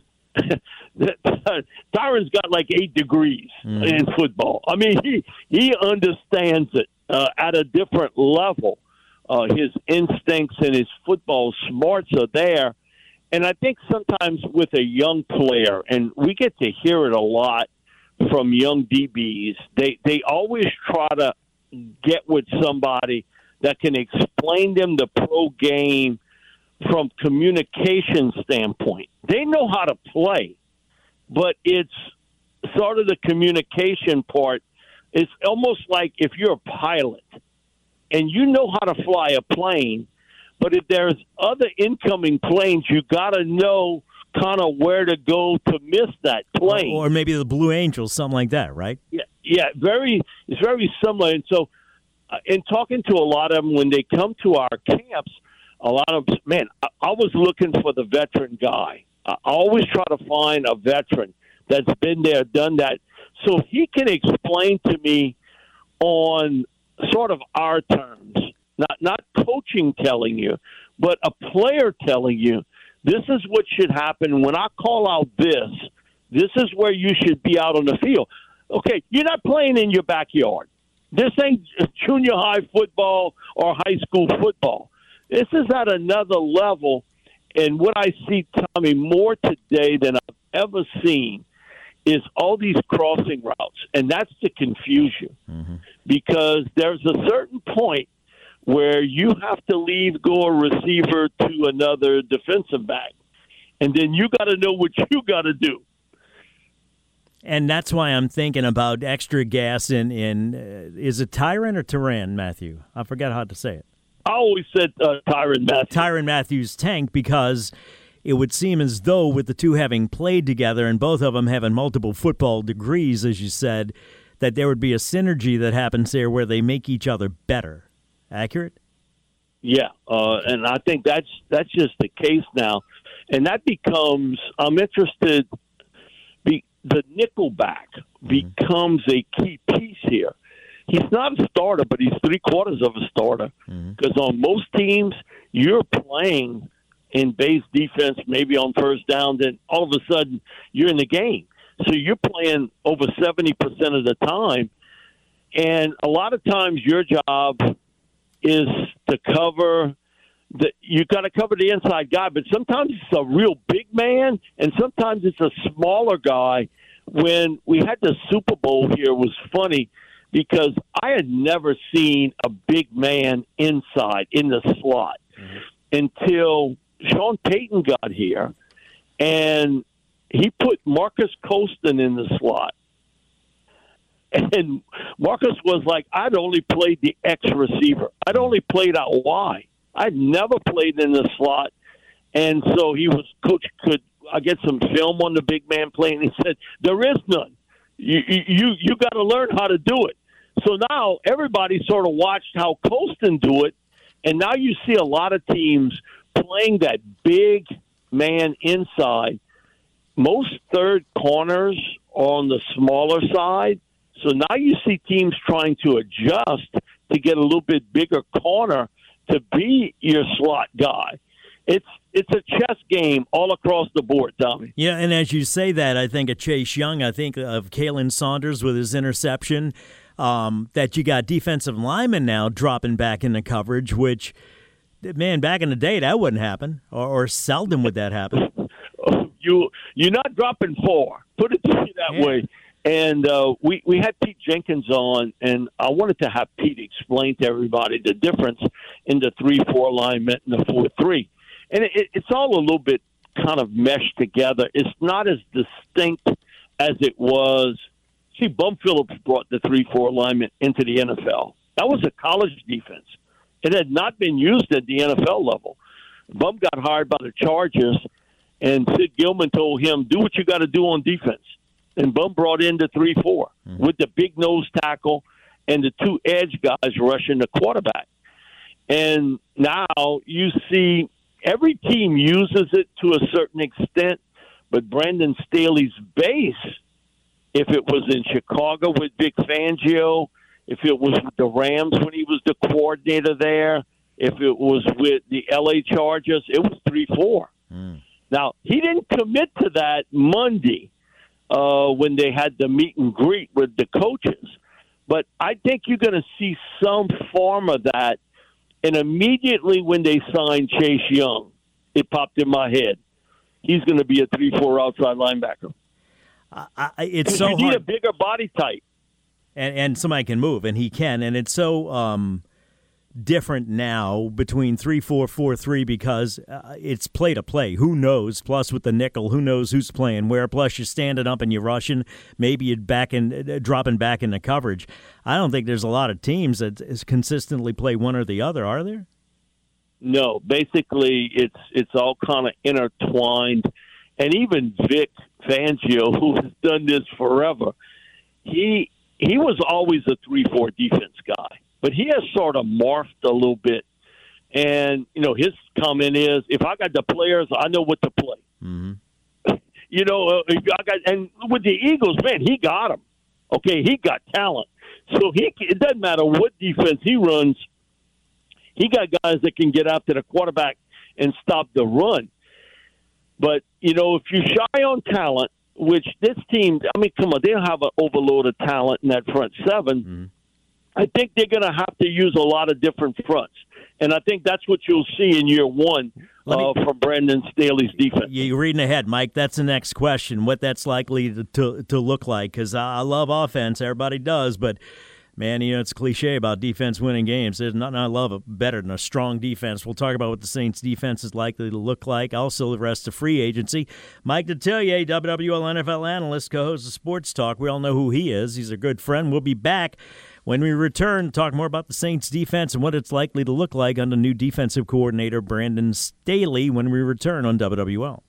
Tyrann's got like eight degrees mm. in football. I mean, he he understands it uh, at a different level. Uh, his instincts and his football smarts are there. And I think sometimes with a young player, and we get to hear it a lot from young D Bs, they, they always try to get with somebody that can explain them the pro game from communication standpoint. They know how to play, but it's sort of the communication part. It's almost like if you're a pilot and you know how to fly a plane, but if there's other incoming planes, you got to know kind of where to go to miss that plane. Or maybe the Blue Angels, something like that, right? Yeah, yeah, very. It's very similar. And so uh, in talking to a lot of them, when they come to our camps, a lot of, man, I, I was looking for the veteran guy. I always try to find a veteran that's been there, done that, so he can explain to me on sort of our terms, not not coaching telling you, but a player telling you, this is what should happen. When I call out this, this is where you should be out on the field. Okay, you're not playing in your backyard. This ain't junior high football or high school football. This is at another level, and what I see, Tommy, more today than I've ever seen is all these crossing routes, and that's the confusion. Mm-hmm. Because there's a certain point where you have to leave, go a receiver to another defensive back, and then you got to know what you got to do. And that's why I'm thinking about extra gas in, in uh, is it Tyrann or Tyrann Mathieu? I forgot how to say it. I always said uh, Tyrann Mathieu. Tyrann Mathieu's tank, because it would seem as though with the two having played together and both of them having multiple football degrees, as you said, that there would be a synergy that happens there where they make each other better. Accurate? Yeah, uh, and I think that's that's just the case now. And that becomes, I'm interested, be, the nickelback mm-hmm. becomes a key piece here. He's not a starter, but he's three quarters of a starter. Because mm-hmm. on most teams, you're playing in base defense, maybe on first down, then all of a sudden you're in the game. So you're playing over seventy percent of the time. And a lot of times your job is to cover the, you got to cover the inside guy, but sometimes it's a real big man, and sometimes it's a smaller guy. When we had the Super Bowl here, it was funny because I had never seen a big man inside in the slot mm-hmm. until Sean Payton got here, and he put Marcus Colston in the slot. And Marcus was like, I'd only played the X receiver. I'd only played out Y. I'd never played in the slot. And so he was, coach could I get some film on the big man playing? He said, there is none. You you you got to learn how to do it. So now everybody sort of watched how Colston do it, and now you see a lot of teams playing that big man inside. Most third corners are on the smaller side. So now you see teams trying to adjust to get a little bit bigger corner to be your slot guy. It's it's a chess game all across the board, Tommy. Yeah, and as you say that, I think of Chase Young. I think of Kalen Saunders with his interception, um, that you got defensive linemen now dropping back into coverage, which, man, back in the day, that wouldn't happen, or, or seldom would that happen. You, you're not dropping four. Put it to you that yeah. way. And uh, we, we had Pete Jenkins on, and I wanted to have Pete explain to everybody the difference in the three four alignment and the four three. And it, it's all a little bit kind of meshed together. It's not as distinct as it was. See, Bum Phillips brought the three four alignment into the N F L. That was a college defense. It had not been used at the N F L level. Bum got hired by the Chargers, and Sid Gilman told him, do what you got to do on defense. And Bum brought in the three four mm-hmm. with the big nose tackle and the two edge guys rushing the quarterback. And now you see every team uses it to a certain extent, but Brandon Staley's base, if it was in Chicago with Vic Fangio, if it was with the Rams when he was the coordinator there, if it was with the L A Chargers, it was three four. Mm. Now, he didn't commit to that Monday. Uh, when they had the meet and greet with the coaches. But I think you're going to see some form of that. And immediately when they signed Chase Young, it popped in my head. He's going to be a three four outside linebacker. Uh, I, it's so you need hard. a bigger body type. And, and somebody can move, and he can. And it's so um, different now between three four, four three because uh, it's play to play. Who knows? Plus with the nickel, who knows who's playing where? Plus you're standing up and you're rushing. Maybe you're back in, uh, dropping back into coverage. I don't think there's a lot of teams that is consistently play one or the other, are there? No, basically it's it's all kind of intertwined. And even Vic Fangio, who has done this forever, he he was always a three four defense guy. But he has sort of morphed a little bit. And, you know, his comment is, if I got the players, I know what to play. Mm-hmm. You know, if I got, and with the Eagles, man, he got them. Okay, he got talent. So he it doesn't matter what defense he runs. He got guys that can get after the quarterback and stop the run. But, you know, if you shy on talent, which this team, I mean, come on, they don't have an overload of talent in that front seven. Mm-hmm. I think they're going to have to use a lot of different fronts. And I think that's what you'll see in year one uh, me, from Brandon Staley's defense. You're reading ahead, Mike. That's the next question, what that's likely to to, to look like. Because I love offense. Everybody does. But, man, you know, it's cliche about defense winning games. There's nothing I love better than a strong defense. We'll talk about what the Saints' defense is likely to look like. Also, the rest of free agency. Mike Detillier, W W L N F L analyst, co-host of Sports Talk. We all know who he is. He's a good friend. We'll be back when we return, talk more about the Saints' defense and what it's likely to look like under new defensive coordinator Brandon Staley when we return on W W L.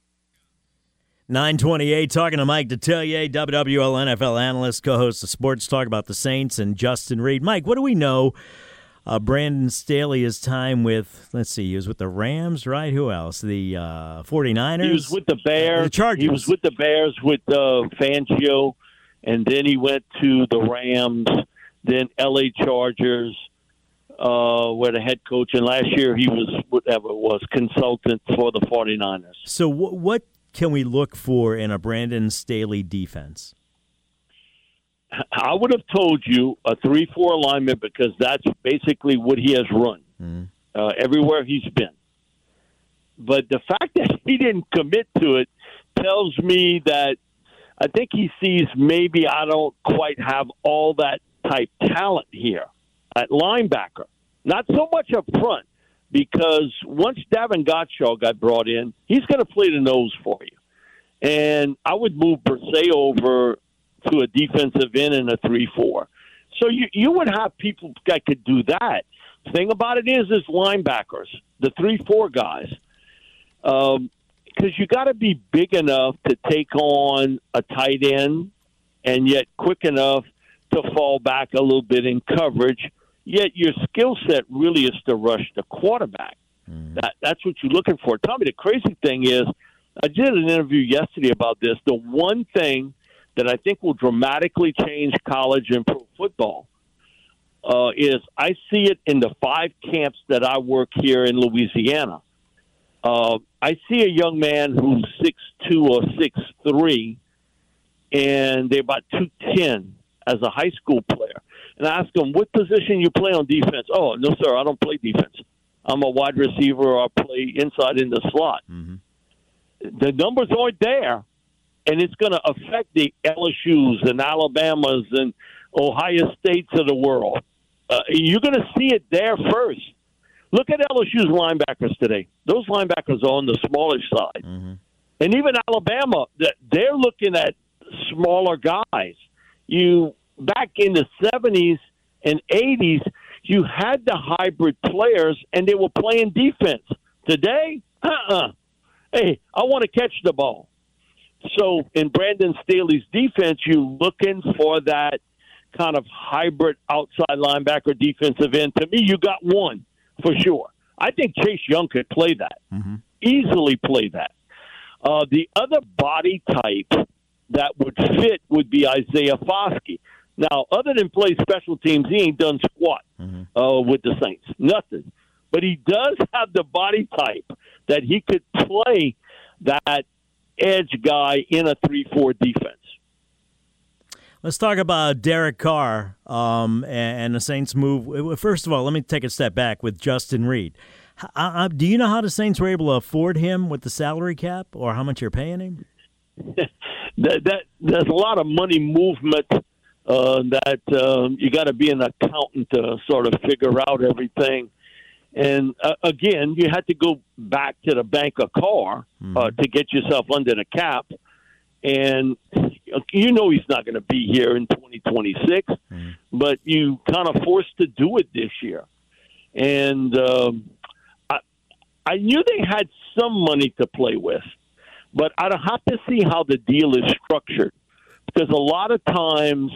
nine twenty-eight, talking to Mike Detillier, W W L N F L analyst, co-host of Sports Talk about the Saints, and Justin Reed. Mike, what do we know uh, Brandon Staley's time with, let's see, he was with the Rams, right? Who else? The uh, forty-niners? He was with the Bears. Uh, the Chargers. He was with the Bears with uh, Fangio, and then he went to the Rams. Then L A Chargers, uh, where the head coach, and last year he was, whatever it was, consultant for the forty-niners. So w- what can we look for in a Brandon Staley defense? I would have told you a three four alignment because that's basically what he has run mm-hmm. uh, everywhere he's been. But the fact that he didn't commit to it tells me that I think he sees maybe I don't quite have all that type talent here at linebacker. Not so much up front, because once Davin Gottschall got brought in, he's going to play the nose for you. And I would move Bersay over to a defensive end in a three four. So you you would have people that could do that. Thing about it is, is linebackers, the three four guys, because um, you got to be big enough to take on a tight end, and yet quick enough to fall back a little bit in coverage. Yet your skill set really is to rush the quarterback. Mm. That that's what you're looking for. Tommy, the crazy thing is, I did an interview yesterday about this. The one thing that I think will dramatically change college and pro football uh, is I see it in the five camps that I work here in Louisiana. Uh, I see a young man who's six two or six three, and they're about two ten as a high school player. And I ask them, what position you play on defense? Oh, no, sir, I don't play defense. I'm a wide receiver, or I play inside in the slot. Mm-hmm. The numbers aren't there, and it's going to affect the L S Us and Alabamas and Ohio States of the world. Uh, you're going to see it there first. Look at L S U's linebackers today. Those linebackers are on the smallish side. Mm-hmm. And even Alabama, they're looking at smaller guys. You back in the seventies and eighties, you had the hybrid players, and they were playing defense. Today, uh-uh. Hey, I want to catch the ball. So in Brandon Staley's defense, you're looking for that kind of hybrid outside linebacker defensive end. To me, you got one for sure. I think Chase Young could play that, mm-hmm. easily play that. Uh, the other body type that would fit would be Isaiah Foskey. Now, other than play special teams, he ain't done squat mm-hmm. uh, with the Saints. Nothing. But he does have the body type that he could play that edge guy in a three four defense. Let's talk about Derek Carr um, and the Saints' move. First of all, let me take a step back with Justin Reed. Uh, do you know how the Saints were able to afford him with the salary cap, or how much you're paying him? that, that There's a lot of money movement uh, that um, you got to be an accountant to sort of figure out everything. And, uh, again, you had to go back to the bank of Carr mm-hmm. uh, to get yourself under the cap. And you know he's not going to be here in twenty twenty-six, mm-hmm. but you kind of forced to do it this year. And um, I, I knew they had some money to play with, but I'd have to see how the deal is structured. Because a lot of times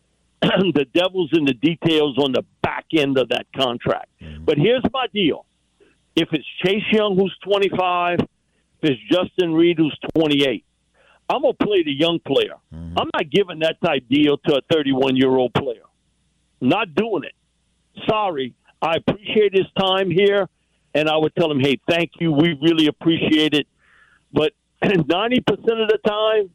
the devil's in the details on the back end of that contract. Mm-hmm. But here's my deal. If it's Chase Young, who's twenty-five, if it's Justin Reed, who's twenty-eight, I'm going to play the young player. Mm-hmm. I'm not giving that type deal to a thirty-one-year-old player. Not doing it. Sorry. I appreciate his time here, and I would tell him, hey, thank you. We really appreciate it. But ninety percent of the time,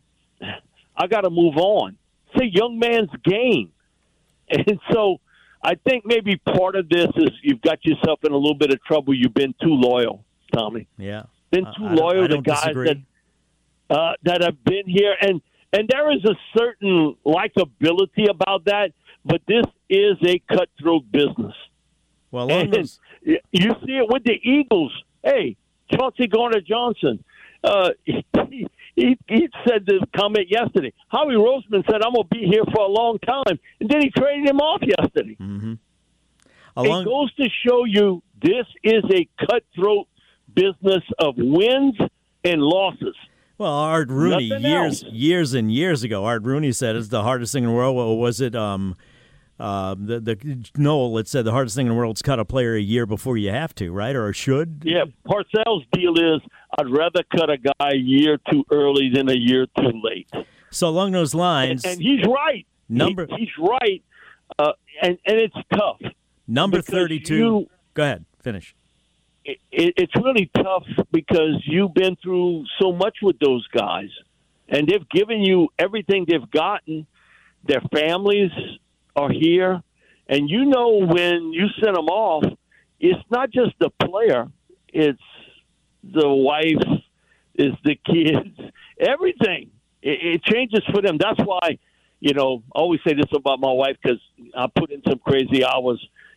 I got to move on. It's a young man's game. And so I think maybe part of this is you've got yourself in a little bit of trouble. You've been too loyal, Tommy. Yeah. Been too uh, loyal to guys disagree. that uh, that have been here. And, and there is a certain likability about that, but this is a cutthroat business. Well, and those... you see it with the Eagles. Hey, Chauncey Gardner-Johnson, uh, he, he, he said this comment yesterday. Howie Roseman said, I'm going to be here for a long time. And then he traded him off yesterday. Mm-hmm. Along... It goes to show you this is a cutthroat business of wins and losses. Well, Art Rooney, Nothing years else. years and years ago, Art Rooney said it's the hardest thing in the world. What was it? Um, uh, the, the Noel had said the hardest thing in the world is cut a player a year before you have to, right? Or should? Yeah, Parcells' deal is I'd rather cut a guy a year too early than a year too late. So along those lines. And, and he's right. Number, he, he's right. Uh, and, and it's tough. Number thirty-two. You, Go ahead. Finish. It, it, it's really tough because you've been through so much with those guys, and they've given you everything they've gotten. Their families are here, and you know when you send them off, it's not just the player, it's the wife, it's the kids, everything. It, it changes for them. That's why, you know, I always say this about my wife because I put in some crazy hours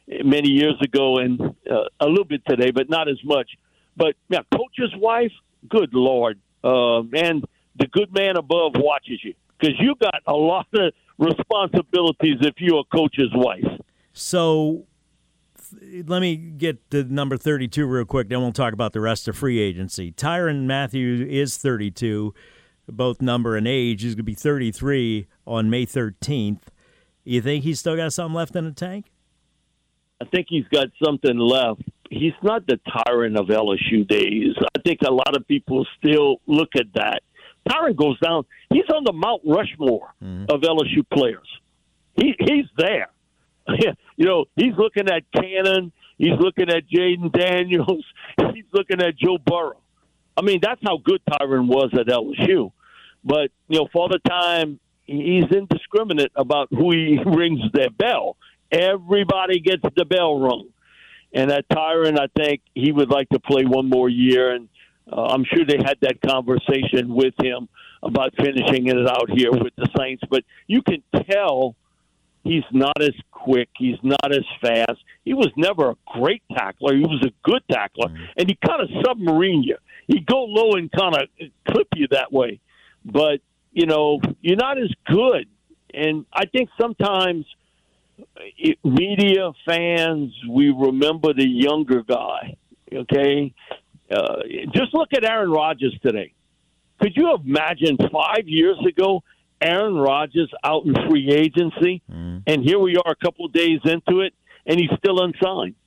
many years ago and uh, a little bit today, but not as much. But yeah, coach's wife, good Lord, uh, man, the good man above watches you because you got a lot of responsibilities if you're a coach's wife. So let me get to number thirty-two real quick, then we'll talk about the rest of free agency. Tyrann Mathieu is thirty-two, both number and age. He's going to be thirty-three on May thirteenth. You think he's still got something left in the tank? I think he's got something left. He's not the Tyrann of L S U days. I think a lot of people still look at that. Tyrann goes down. He's on the Mount Rushmore mm-hmm. of L S U players. He, he's there. You know, he's looking at Cannon. He's looking at Jaden Daniels. He's looking at Joe Burrow. I mean, that's how good Tyrann was at L S U. But, you know, for the time, he's indiscriminate about who he rings their bell. Everybody gets the bell rung. And at Tyrann, I think he would like to play one more year. And uh, I'm sure they had that conversation with him about finishing it out here with the Saints. But you can tell he's not as quick. He's not as fast. He was never a great tackler. He was a good tackler. Mm-hmm. And he kind of submarine you. He'd go low and kind of clip you that way. But, you know, you're not as good. And I think sometimes it, media, fans, we remember the younger guy, okay? Uh, just look at Aaron Rodgers today. Could you imagine five years ago Aaron Rodgers out in free agency, mm. and here we are a couple of days into it, and he's still unsigned?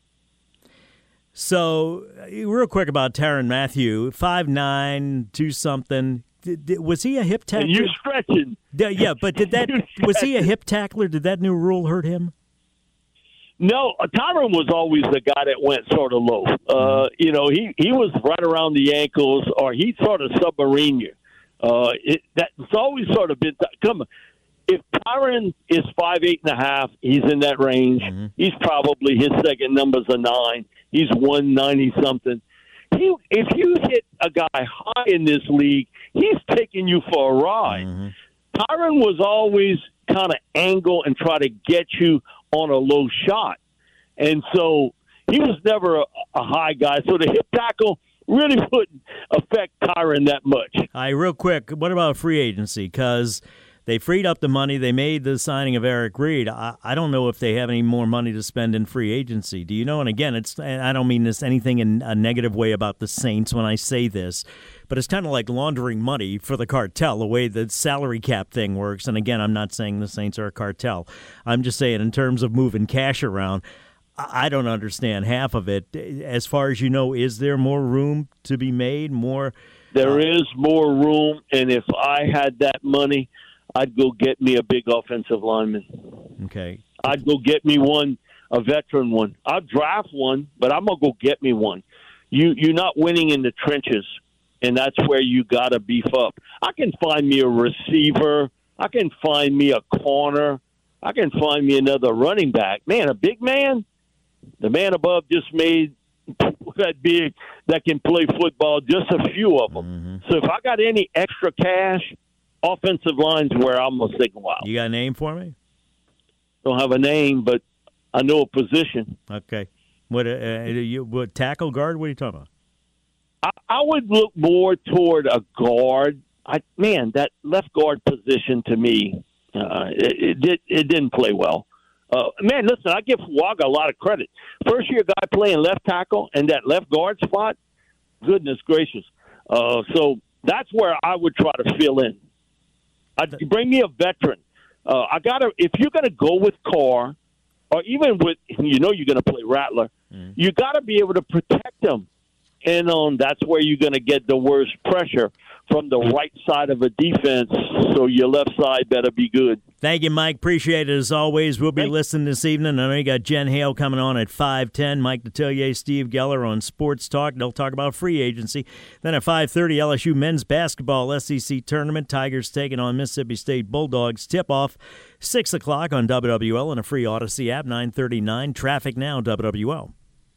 So, real quick about Tyrann Mathieu, five nine, two something. Did, did, was he a hip tackler? And you're stretching. Yeah, but did that was he a hip tackler? Did that new rule hurt him? No, Tyrann was always the guy that went sort of low. Uh, you know, he, he was right around the ankles, or he sort of submarine you. Uh, it, that's always sort of been – come on. If Tyrann is five eight and a half, he's in that range. Mm-hmm. He's probably – his second number's a nine. He's one ninety something. He, if you hit a guy high in this league, he's taking you for a ride. Mm-hmm. Tyrann was always kind of angle and try to get you on a low shot. And so he was never a, a high guy. So the hip tackle really wouldn't affect Tyrann that much. All right, real quick, what about free agency? Because they freed up the money. They made the signing of Eric Reed. I, I don't know if they have any more money to spend in free agency. Do you know? And again, it's I don't mean this anything in a negative way about the Saints when I say this, but it's kind of like laundering money for the cartel, the way the salary cap thing works. And again, I'm not saying the Saints are a cartel. I'm just saying in terms of moving cash around, I don't understand half of it. As far as you know, is there more room to be made? More? There uh, is more room, and if I had that money, I'd go get me a big offensive lineman. Okay. I'd go get me one, a veteran one. I'd draft one, but I'm going to go get me one. You, you're not winning in the trenches, and that's where you got to beef up. I can find me a receiver. I can find me a corner. I can find me another running back. Man, a big man, the man above just made that big that can play football, just a few of them. Mm-hmm. So if I got any extra cash, offensive line's where I'm going to take a while. You got a name for me? Don't have a name, but I know a position. Okay. What, uh, you, what tackle, guard? What are you talking about? I, I would look more toward a guard. I Man, that left guard position to me, uh, it, it, did, it didn't play well. Uh, man, listen, I give Waga a lot of credit. First year guy playing left tackle and that left guard spot, goodness gracious. Uh, so that's where I would try to fill in. I'd bring me a veteran. Uh, I gotta if you're gonna go with Carr, or even with you know you're gonna play Rattler, mm. you gotta be able to protect them. And um, that's where you're gonna get the worst pressure from the right side of a defense. So your left side better be good. Thank you, Mike. Appreciate it as always. We'll be Thanks. listening this evening. I know you got Jen Hale coming on at five ten. Mike Detillier, Steve Geller on Sports Talk. They'll talk about free agency. Then at five thirty, L S U men's basketball S E C tournament. Tigers taking on Mississippi State Bulldogs. Tip-off six o'clock on W W L and a free Odyssey app, nine thirty-nine. Traffic now, W W L.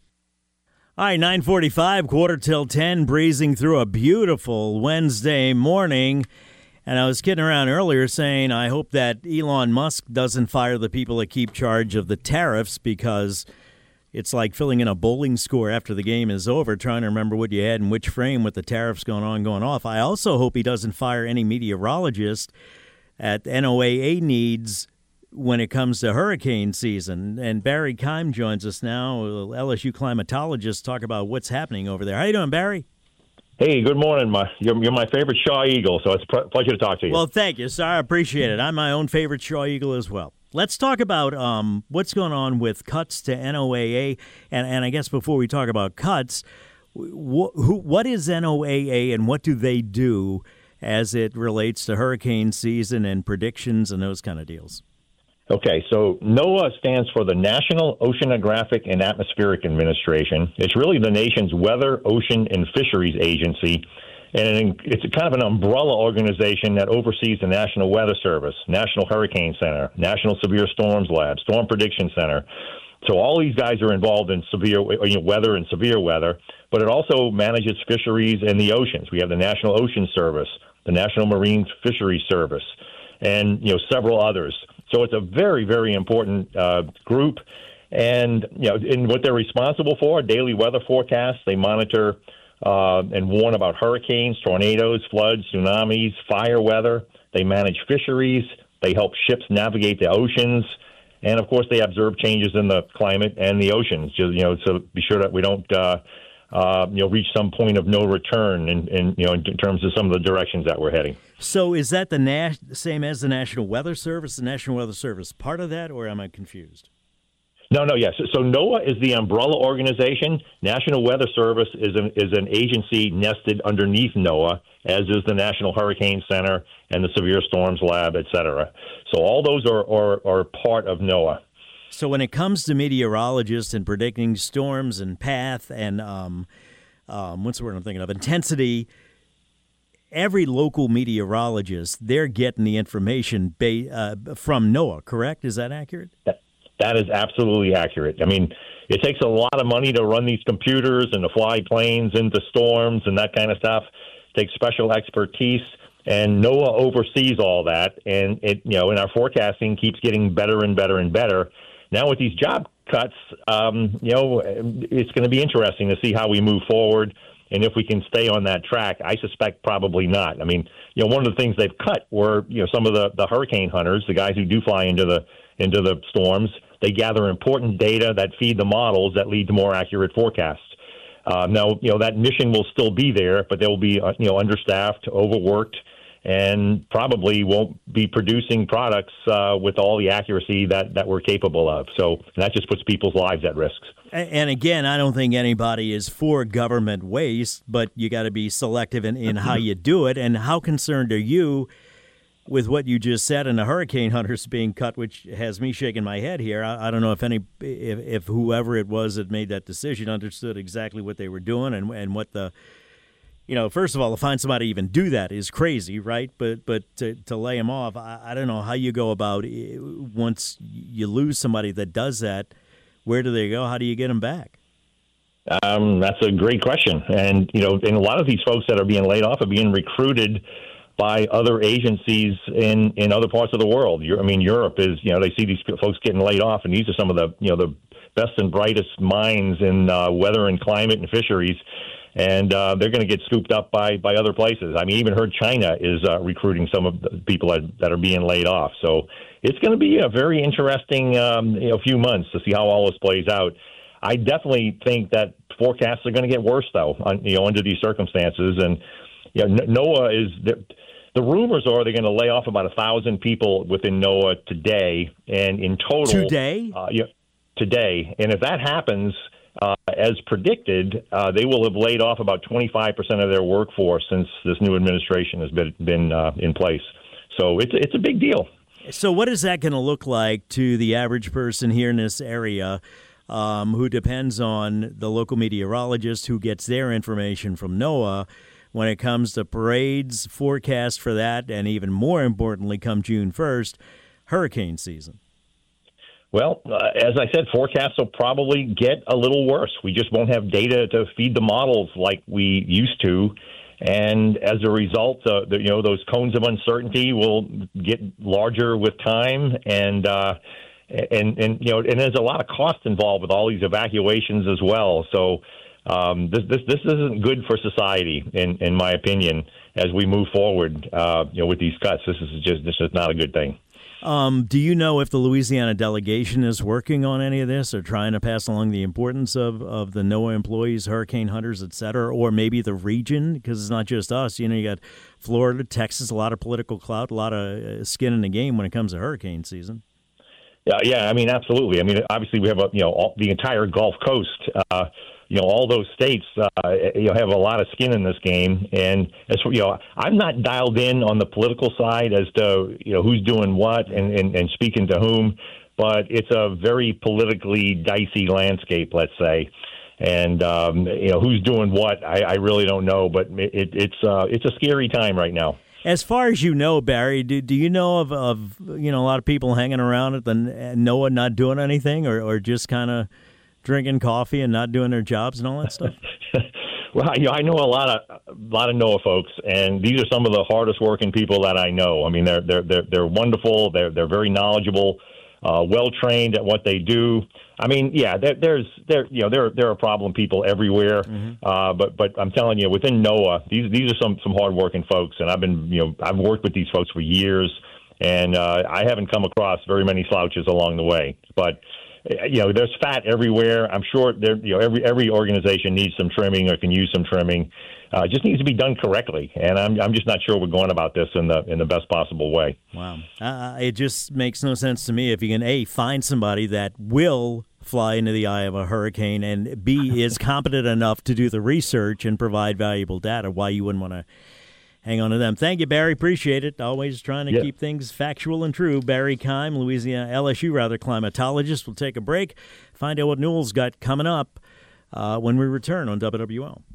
All right, nine forty-five, quarter till ten, breezing through a beautiful Wednesday morning. And I was kidding around earlier saying I hope that Elon Musk doesn't fire the people that keep charge of the tariffs because It's like filling in a bowling score after the game is over, trying to remember what you had in which frame with the tariffs going on, going off. I also hope he doesn't fire any meteorologist at N O A A needs when it comes to hurricane season. And Barry Keim joins us now, L S U climatologist, talk about what's happening over there. How you doing, Barry? Hey, good morning. My, you're, you're my favorite Shaw Eagle, so it's a pleasure to talk to you. Well, thank you, sir. I appreciate it. I'm my own favorite Shaw Eagle as well. Let's talk about um, what's going on with cuts to N O A A. And, and I guess before we talk about cuts, wh- who, what is N O A A and what do they do as it relates to hurricane season and predictions and those kind of deals? Okay, so NOAA stands for the National Oceanographic and Atmospheric Administration. It's really the nation's weather, ocean, and fisheries agency, and it's kind of an umbrella organization that oversees the National Weather Service, National Hurricane Center, National Severe Storms Lab, Storm Prediction Center. So all these guys are involved in severe you know, weather and severe weather, but it also manages fisheries in the oceans. We have the National Ocean Service, the National Marine Fisheries Service, and you know several others. So it's a very, very important uh, group, and you know, in what they're responsible for, daily weather forecasts. They monitor uh, and warn about hurricanes, tornadoes, floods, tsunamis, fire weather. They manage fisheries. They help ships navigate the oceans, and of course, they observe changes in the climate and the oceans. You know, so be sure that we don't. Uh, Uh, you know, reach some point of no return in, in, you know, in terms of some of the directions that we're heading. So is that the nas- same as the National Weather Service? The National Weather Service part of that, or am I confused? No, no, yes. So NOAA is the umbrella organization. National Weather Service is an, is an agency nested underneath NOAA, as is the National Hurricane Center and the Severe Storms Lab, et cetera. So all those are, are, are part of NOAA. So when it comes to meteorologists and predicting storms and path and um, um, what's the word I'm thinking of, intensity, every local meteorologist, they're getting the information ba- uh, from NOAA, correct? Is that accurate? That, that is absolutely accurate. I mean, it takes a lot of money to run these computers and to fly planes into storms and that kind of stuff. It takes special expertise. And NOAA oversees all that, and it, you know, and our forecasting keeps getting better and better and better. Now with these job cuts, um, you know, it's going to be interesting to see how we move forward and if we can stay on that track. I suspect probably not. I mean, you know, one of the things they've cut were, you know, some of the, the hurricane hunters, the guys who do fly into the into the storms. They gather important data that feed the models that lead to more accurate forecasts. Uh, now, you know, that mission will still be there, but they will be, uh, you know, understaffed, overworked, and probably won't be producing products uh, with all the accuracy that, that we're capable of. So that just puts people's lives at risk. And again, I don't think anybody is for government waste, but you got to be selective in, in how you do it. And how concerned are you with what you just said and the hurricane hunters being cut, which has me shaking my head here? I, I don't know if any, if, if whoever it was that made that decision understood exactly what they were doing and and what the. You know, first of all, to find somebody to even do that is crazy, right? But but to, to lay them off, I, I don't know how you go about it. Once you lose somebody that does that. Where do they go? How do you get them back? Um, that's a great question. And, you know, and a lot of these folks that are being laid off are being recruited by other agencies in, in other parts of the world. I mean, Europe is, you know, they see these folks getting laid off, and these are some of the, you know, the best and brightest minds in uh, weather and climate and fisheries. And uh, they're going to get scooped up by, by other places. I mean, even heard China is uh, recruiting some of the people that, that are being laid off. So it's going to be a very interesting um, you know, few months to see how all this plays out. I definitely think that forecasts are going to get worse, though, on, you know, under these circumstances. And you know, NOAA is the, the rumors are they're going to lay off about a thousand people within NOAA today, and in total today. Uh, you know, today, and if that happens. Uh, as predicted, uh, they will have laid off about twenty-five percent of their workforce since this new administration has been been uh, in place. So it's it's a big deal. So what is that going to look like to the average person here in this area um, who depends on the local meteorologist who gets their information from NOAA when it comes to parades, forecast for that, and even more importantly, come June first, hurricane season? Well, uh, as I said, forecasts will probably get a little worse. We just won't have data to feed the models like we used to. And as a result, uh, the, you know, those cones of uncertainty will get larger with time. And, uh, and and you know, and there's a lot of cost involved with all these evacuations as well. So um, this this this isn't good for society, in in my opinion, as we move forward. Uh, you know, with these cuts, this is just this is not a good thing. Um, do you know if the Louisiana delegation is working on any of this or trying to pass along the importance of, of the NOAA employees, hurricane hunters, et cetera, or maybe the region? Because it's not just us. You know, you got Florida, Texas, a lot of political clout, a lot of skin in the game when it comes to hurricane season. Yeah, yeah. I mean, absolutely. I mean, obviously, we have a, you know all, the entire Gulf Coast. Uh, you know, all those states, uh, you know, have a lot of skin in this game, and as you know, I'm not dialed in on the political side as to you know who's doing what and, and, and speaking to whom, but it's a very politically dicey landscape, let's say, and um, you know who's doing what, I, I really don't know, but it, it's uh, it's a scary time right now. As far as you know, Barry, do do you know of, of you know a lot of people hanging around at the NOAA not doing anything, or, or just kind of drinking coffee and not doing their jobs and all that stuff? Well, you know, I know a lot of a lot of NOAA folks, and these are some of the hardest working people that I know. I mean, they're they're they're, they're wonderful. They're they're very knowledgeable, uh, well trained at what they do. I mean, yeah, there, there's there you know there there are problem people everywhere, mm-hmm. uh, but but I'm telling you, within NOAA, these these are some some hard working folks, and I've been you know I've worked with these folks for years, and uh, I haven't come across very many slouches along the way, but. You know, there's fat everywhere. I'm sure there. You know, every every organization needs some trimming or can use some trimming. Uh, it just needs to be done correctly, and I'm I'm just not sure we're going about this in the in the best possible way. Wow, uh, it just makes no sense to me if you can A, find somebody that will fly into the eye of a hurricane, and B, is competent enough to do the research and provide valuable data. Why you wouldn't want to hang on to them. Thank you, Barry. Appreciate it. Always trying to yeah. keep things factual and true. Barry Keim, Louisiana, L S U rather, climatologist. We'll take a break, find out what Newell's got coming up uh, when we return on W W L.